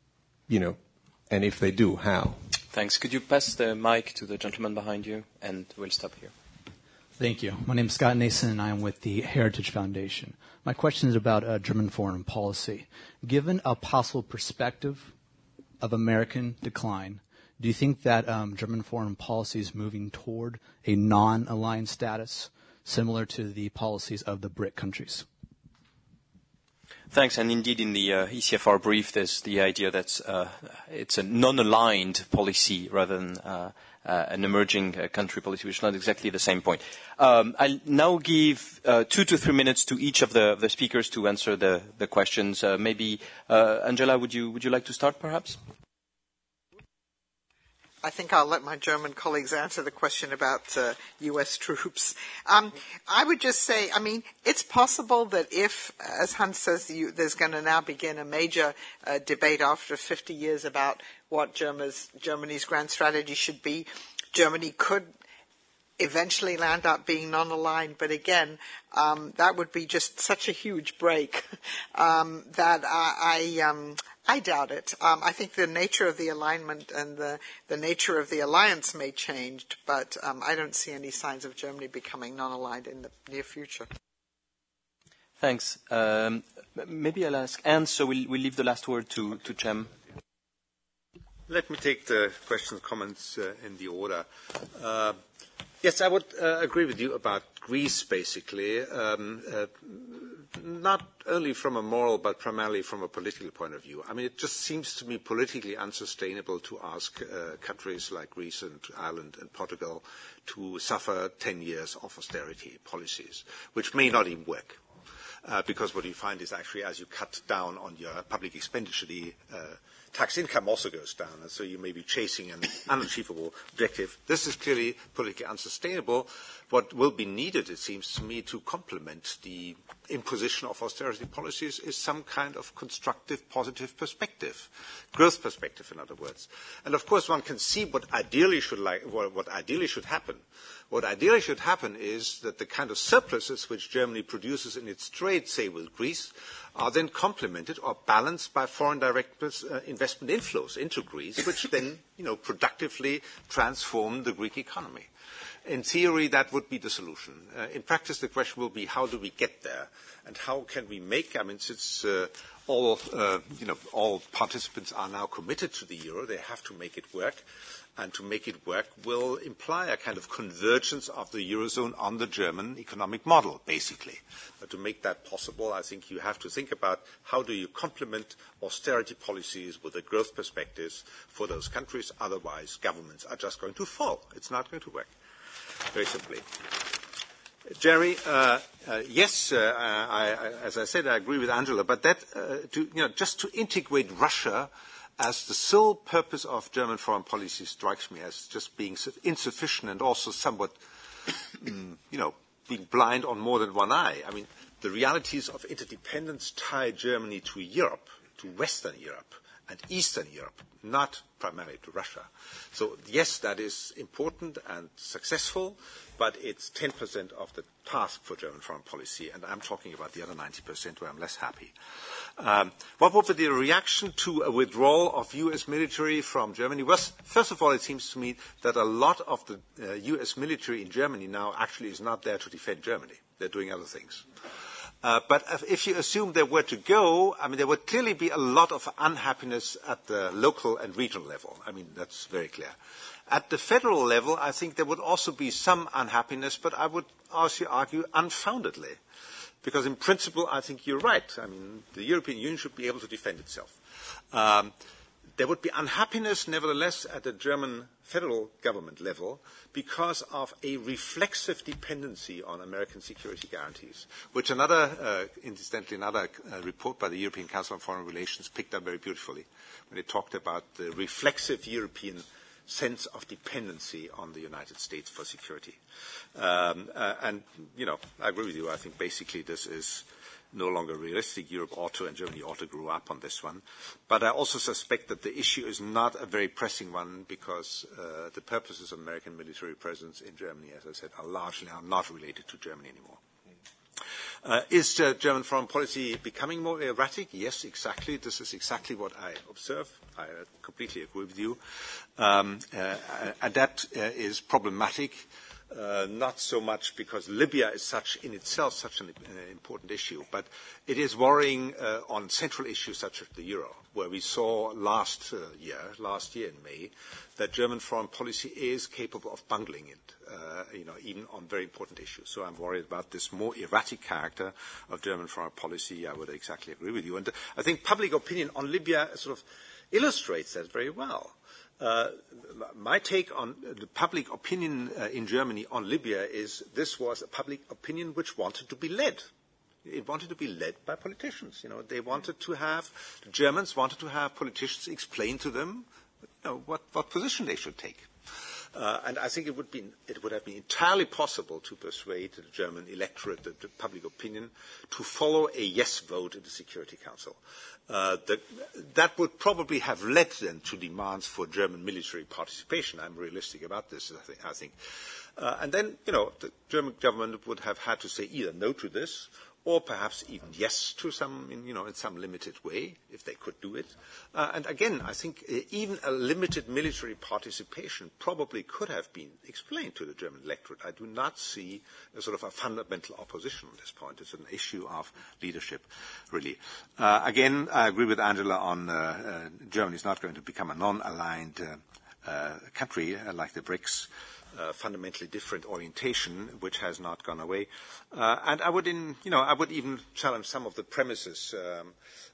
if they do, how? Thanks. Could you pass the mic to the gentleman behind you, and we'll stop here. Thank you. My name is Scott Nason, and I am with the Heritage Foundation. My question is about German foreign policy. Given a possible perspective of American decline, do you think that German foreign policy is moving toward a non-aligned status, similar to the policies of the BRIC countries? Thanks. And indeed, in the ECFR brief, there's the idea that it's a non-aligned policy rather than an emerging country policy, which is not exactly the same point. I'll now give 2 to 3 minutes to each of the speakers to answer the questions. Maybe, Angela, would you like to start, perhaps? I think I'll let my German colleagues answer the question about U.S. troops. I would just say, it's possible that if, as Hans says, there's going to now begin a major debate after 50 years about what Germany's grand strategy should be, Germany could eventually land up being non-aligned. But again, that would be just such a huge break that I doubt it. I think the nature of the alignment and the nature of the alliance may change, but I don't see any signs of Germany becoming non-aligned in the near future. Thanks. Maybe I'll ask Anne, so we'll leave the last word to Cem. Let me take the questions and comments in the order. Yes, I would agree with you about Greece, basically. Not only from a moral, but primarily from a political point of view. It just seems to me politically unsustainable to ask countries like Greece and Ireland and Portugal to suffer 10 years of austerity policies, which may not even work. Because what you find is actually as you cut down on your public expenditure, the tax income also goes down, and so you may be chasing an unachievable objective. This is clearly politically unsustainable. What will be needed, it seems to me, to complement the imposition of austerity policies is some kind of constructive, positive perspective, growth perspective, in other words. And of course, one can see what ideally should happen. What ideally should happen is that the kind of surpluses which Germany produces in its trade, say with Greece, are then complemented or balanced by foreign direct investment inflows into Greece, which then, productively transform the Greek economy. In theory, that would be the solution. In practice, the question will be, how do we get there? And how can we make, since all participants are now committed to the euro, they have to make it work. And to make it work will imply a kind of convergence of the eurozone on the German economic model, basically. But to make that possible, I think you have to think about how do you complement austerity policies with the growth perspectives for those countries. Otherwise, governments are just going to fall. It's not going to work. Very simply. Jerry, yes, as I said, I agree with Angela, but that just to integrate Russia as the sole purpose of German foreign policy strikes me as just being insufficient and also somewhat, being blind on more than one eye. The realities of interdependence tie Germany to Europe, to Western Europe and Eastern Europe, not primarily to Russia. So yes, that is important and successful, but it's 10% of the task for German foreign policy, and I'm talking about the other 90% where I'm less happy. What would be the reaction to a withdrawal of U.S. military from Germany? Well, first of all, it seems to me that a lot of the U.S. military in Germany now actually is not there to defend Germany. They're doing other things. But if you assume they were to go, there would clearly be a lot of unhappiness at the local and regional level. That's very clear. At the federal level, I think there would also be some unhappiness, but I would also argue unfoundedly. Because in principle, I think you're right. The European Union should be able to defend itself. There would be unhappiness, nevertheless, at the German federal government level because of a reflexive dependency on American security guarantees, which incidentally, another report by the European Council on Foreign Relations picked up very beautifully when it talked about the reflexive European sense of dependency on the United States for security. I agree with you. I think basically this is no longer realistic. Europe ought to, and Germany ought to grow up on this one. But I also suspect that the issue is not a very pressing one because the purposes of American military presence in Germany, as I said, are largely not related to Germany anymore. Is German foreign policy becoming more erratic? Yes, exactly. This is exactly what I observe. I completely agree with you. And that is problematic. Not so much because Libya is in itself such an important issue, but it is worrying on central issues such as the euro, where we saw last year in May, that German foreign policy is capable of bungling it, even on very important issues. So I'm worried about this more erratic character of German foreign policy. I would exactly agree with you. And I think public opinion on Libya sort of illustrates that very well. My take on the public opinion in Germany on Libya is this was a public opinion which wanted to be led. It wanted to be led by politicians. The Germans wanted to have politicians explain to them what position they should take. And I think it would have been entirely possible to persuade the German electorate, the public opinion, to follow a yes vote in the Security Council. That would probably have led then to demands for German military participation. I'm realistic about this, I think. And then, the German government would have had to say either no to this or perhaps even yes to in some limited way, if they could do it. And again, I think even a limited military participation probably could have been explained to the German electorate. I do not see a sort of a fundamental opposition on this point. It's an issue of leadership, really. Again, I agree with Angela on Germany is not going to become a non-aligned country like the BRICS. Fundamentally different orientation, which has not gone away. And I would even challenge some of the premises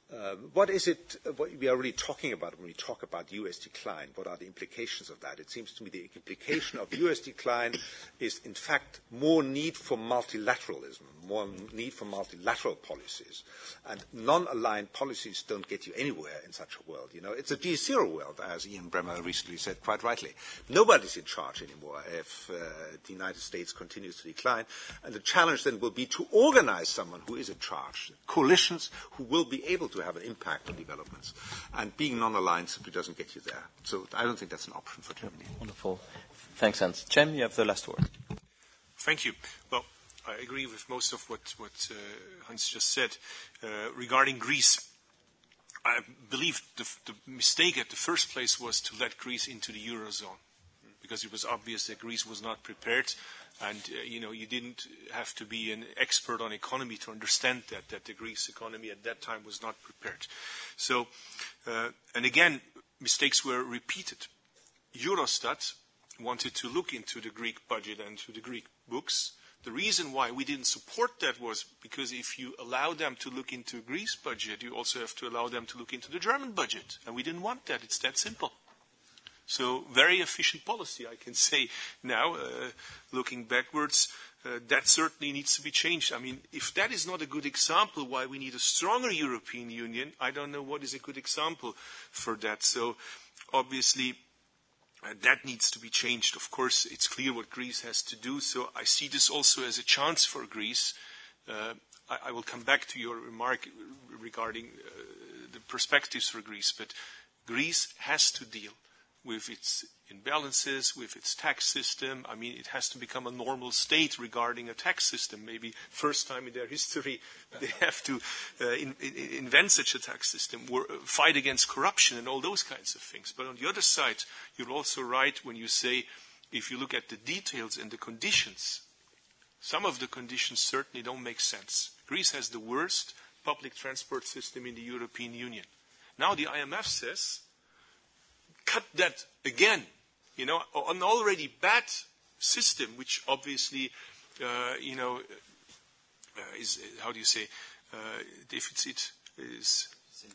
What is it what we are really talking about when we talk about U.S. decline? What are the implications of that? It seems to me the implication of U.S. decline is, in fact, more need for multilateralism, more need for multilateral policies. And non-aligned policies don't get you anywhere in such a world. You know, it's a G0 world, as Ian Bremmer recently said quite rightly. Nobody's in charge anymore if the United States continues to decline. And the challenge then will be to organize someone who is in charge, coalitions who will be able to have an impact on developments. And being non-aligned simply doesn't get you there. So I don't think that's an option for Germany. Wonderful. Thanks, Hans. Cem, you have the last word. Thank you. Well, I agree with most of what Hans just said. Regarding Greece, I believe the mistake at the first place was to let Greece into the Eurozone, because it was obvious that Greece was not prepared. And, you didn't have to be an expert on economy to understand that the Greece economy at that time was not prepared. So, and again, mistakes were repeated. Eurostat wanted to look into the Greek budget and to the Greek books. The reason why we didn't support that was because if you allow them to look into Greece budget, you also have to allow them to look into the German budget. And we didn't want that. It's that simple. So very efficient policy, I can say now, looking backwards, that certainly needs to be changed. I mean, if that is not a good example why we need a stronger European Union, I don't know what is a good example for that. So obviously, that needs to be changed. Of course, it's clear what Greece has to do. So I see this also as a chance for Greece. I will come back to your remark regarding the perspectives for Greece, but Greece has to deal with its imbalances, with its tax system. I mean, it has to become a normal state regarding a tax system. Maybe first time in their history they have to invent such a tax system, fight against corruption and all those kinds of things. But on the other side, you're also right when you say, if you look at the details and the conditions, some of the conditions certainly don't make sense. Greece has the worst public transport system in the European Union. Now the IMF says, cut that again, an already bad system, which obviously, is, how do you say, deficit is,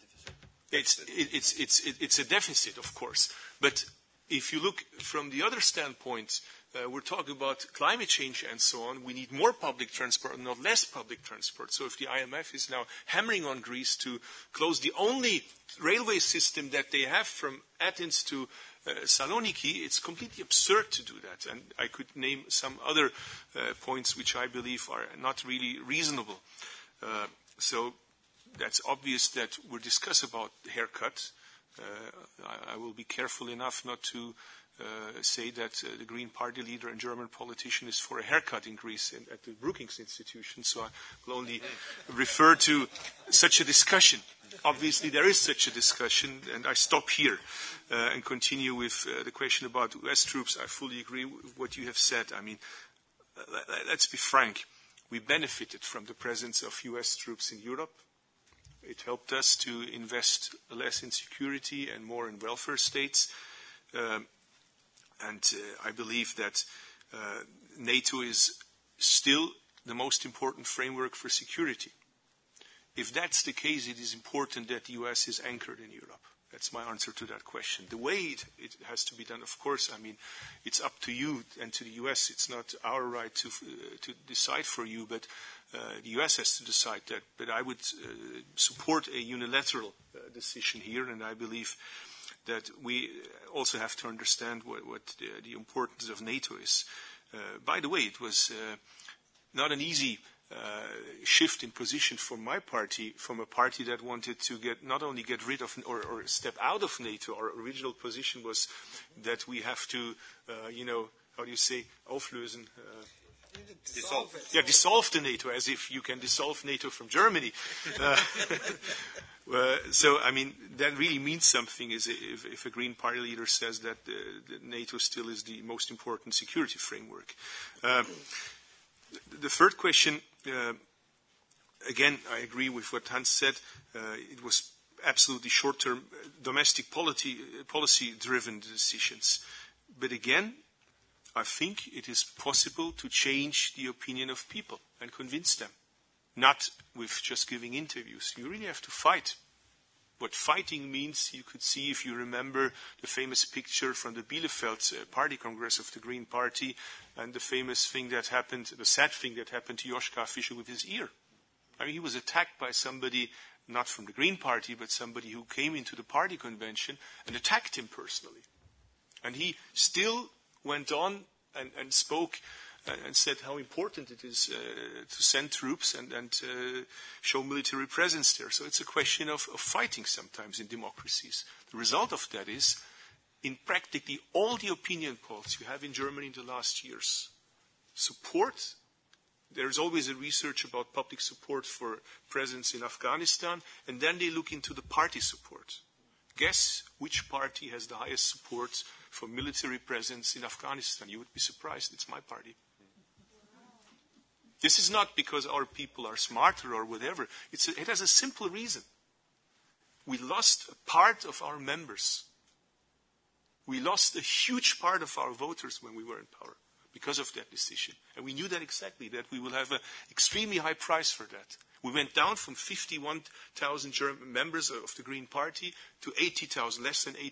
it's a deficit, of course. But if you look from the other standpoint, we're talking about climate change and so on. We need more public transport, not less public transport. So if the IMF is now hammering on Greece to close the only railway system that they have from Athens to Saloniki, it's completely absurd to do that. And I could name some other points which I believe are not really reasonable. So that's obvious that we'll discuss about haircut. I will be careful enough not to say that the Green Party leader and German politician is for a haircut in Greece at the Brookings Institution, so I will only refer to such a discussion. Obviously, there is such a discussion, and I stop here and continue with the question about U.S. troops. I fully agree with what you have said. I mean, let's be frank. We benefited from the presence of U.S. troops in Europe. It helped us to invest less in security and more in welfare states. And I believe that NATO is still the most important framework for security. If that's the case, it is important that the U.S. is anchored in Europe. That's my answer to that question. The way it has to be done, of course, I mean, it's up to you and to the U.S. It's not our right to decide for you, but the U.S. has to decide that. But I would support a unilateral decision here, and I believe that we also have to understand what the importance of NATO is. By the way, it was not an easy shift in position for my party, from a party that wanted to not only get rid of or step out of NATO. Our original position was that we have to, how do you say, auflösen? Dissolve it. Yeah, dissolve the NATO, as if you can dissolve NATO from Germany. So, I mean, that really means something if a Green Party leader says that NATO still is the most important security framework. The third question, again, I agree with what Hans said. It was absolutely short-term domestic policy-driven decisions. But again, I think it is possible to change the opinion of people and convince them, not with just giving interviews. You really have to fight. What fighting means, you could see if you remember the famous picture from the Bielefeld Party Congress of the Green Party and the famous thing that happened, the sad thing that happened to Joschka Fischer with his ear. I mean, he was attacked by somebody, not from the Green Party, but somebody who came into the party convention and attacked him personally. And he still went on and spoke and said how important it is to send troops and show military presence there. So it's a question of fighting sometimes in democracies. The result of that is, in practically all the opinion polls you have in Germany in the last years, support, there's always a research about public support for presence in Afghanistan, and then they look into the party support. Guess which party has the highest support for military presence in Afghanistan? You would be surprised. It's my party. This is not because our people are smarter or whatever. It has a simple reason. We lost a part of our members. We lost a huge part of our voters when we were in power because of that decision. And we knew that exactly, that we will have an extremely high price for that. We went down from 51,000 German members of the Green Party to 80,000, less than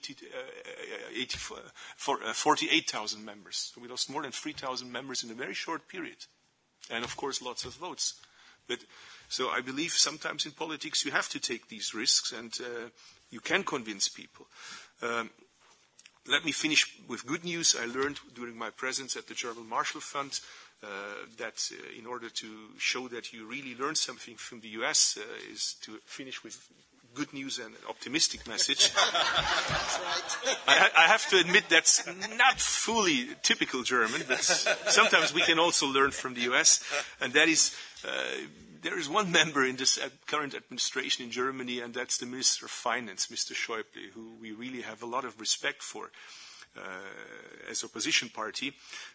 48,000 members. So we lost more than 3,000 members in a very short period. And, of course, lots of votes. So I believe sometimes in politics you have to take these risks, and you can convince people. Let me finish with good news. I learned during my presence at the German Marshall Fund that in order to show that you really learned something from the US is to finish with good news and an optimistic message. That's right. I have to admit that's not fully typical German, but sometimes we can also learn from the US, and that is there is one member in this current administration in Germany, and that's the Minister of Finance, Mr. Schäuble, who we really have a lot of respect for as opposition party.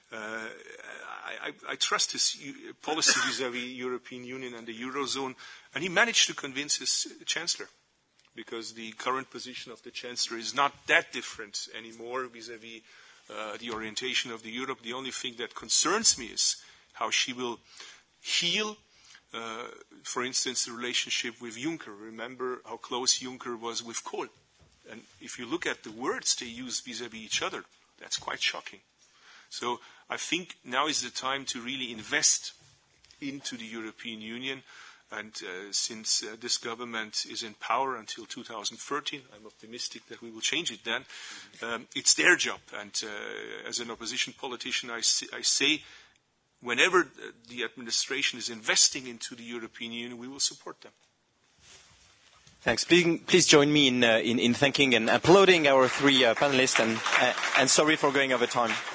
I trust his policy vis-à-vis European Union and the Eurozone, and he managed to convince his Chancellor, because the current position of the Chancellor is not that different anymore vis-à-vis the orientation of the Europe. The only thing that concerns me is how she will heal, for instance, the relationship with Juncker. Remember how close Juncker was with Kohl. And if you look at the words they use vis-à-vis each other, that's quite shocking. So I think now is the time to really invest into the European Union. And since this government is in power until 2013, I'm optimistic that we will change it then. It's their job. And as an opposition politician, I say whenever the administration is investing into the European Union, we will support them. Thanks. Please join me in thanking and applauding our three panelists, and sorry for going over time.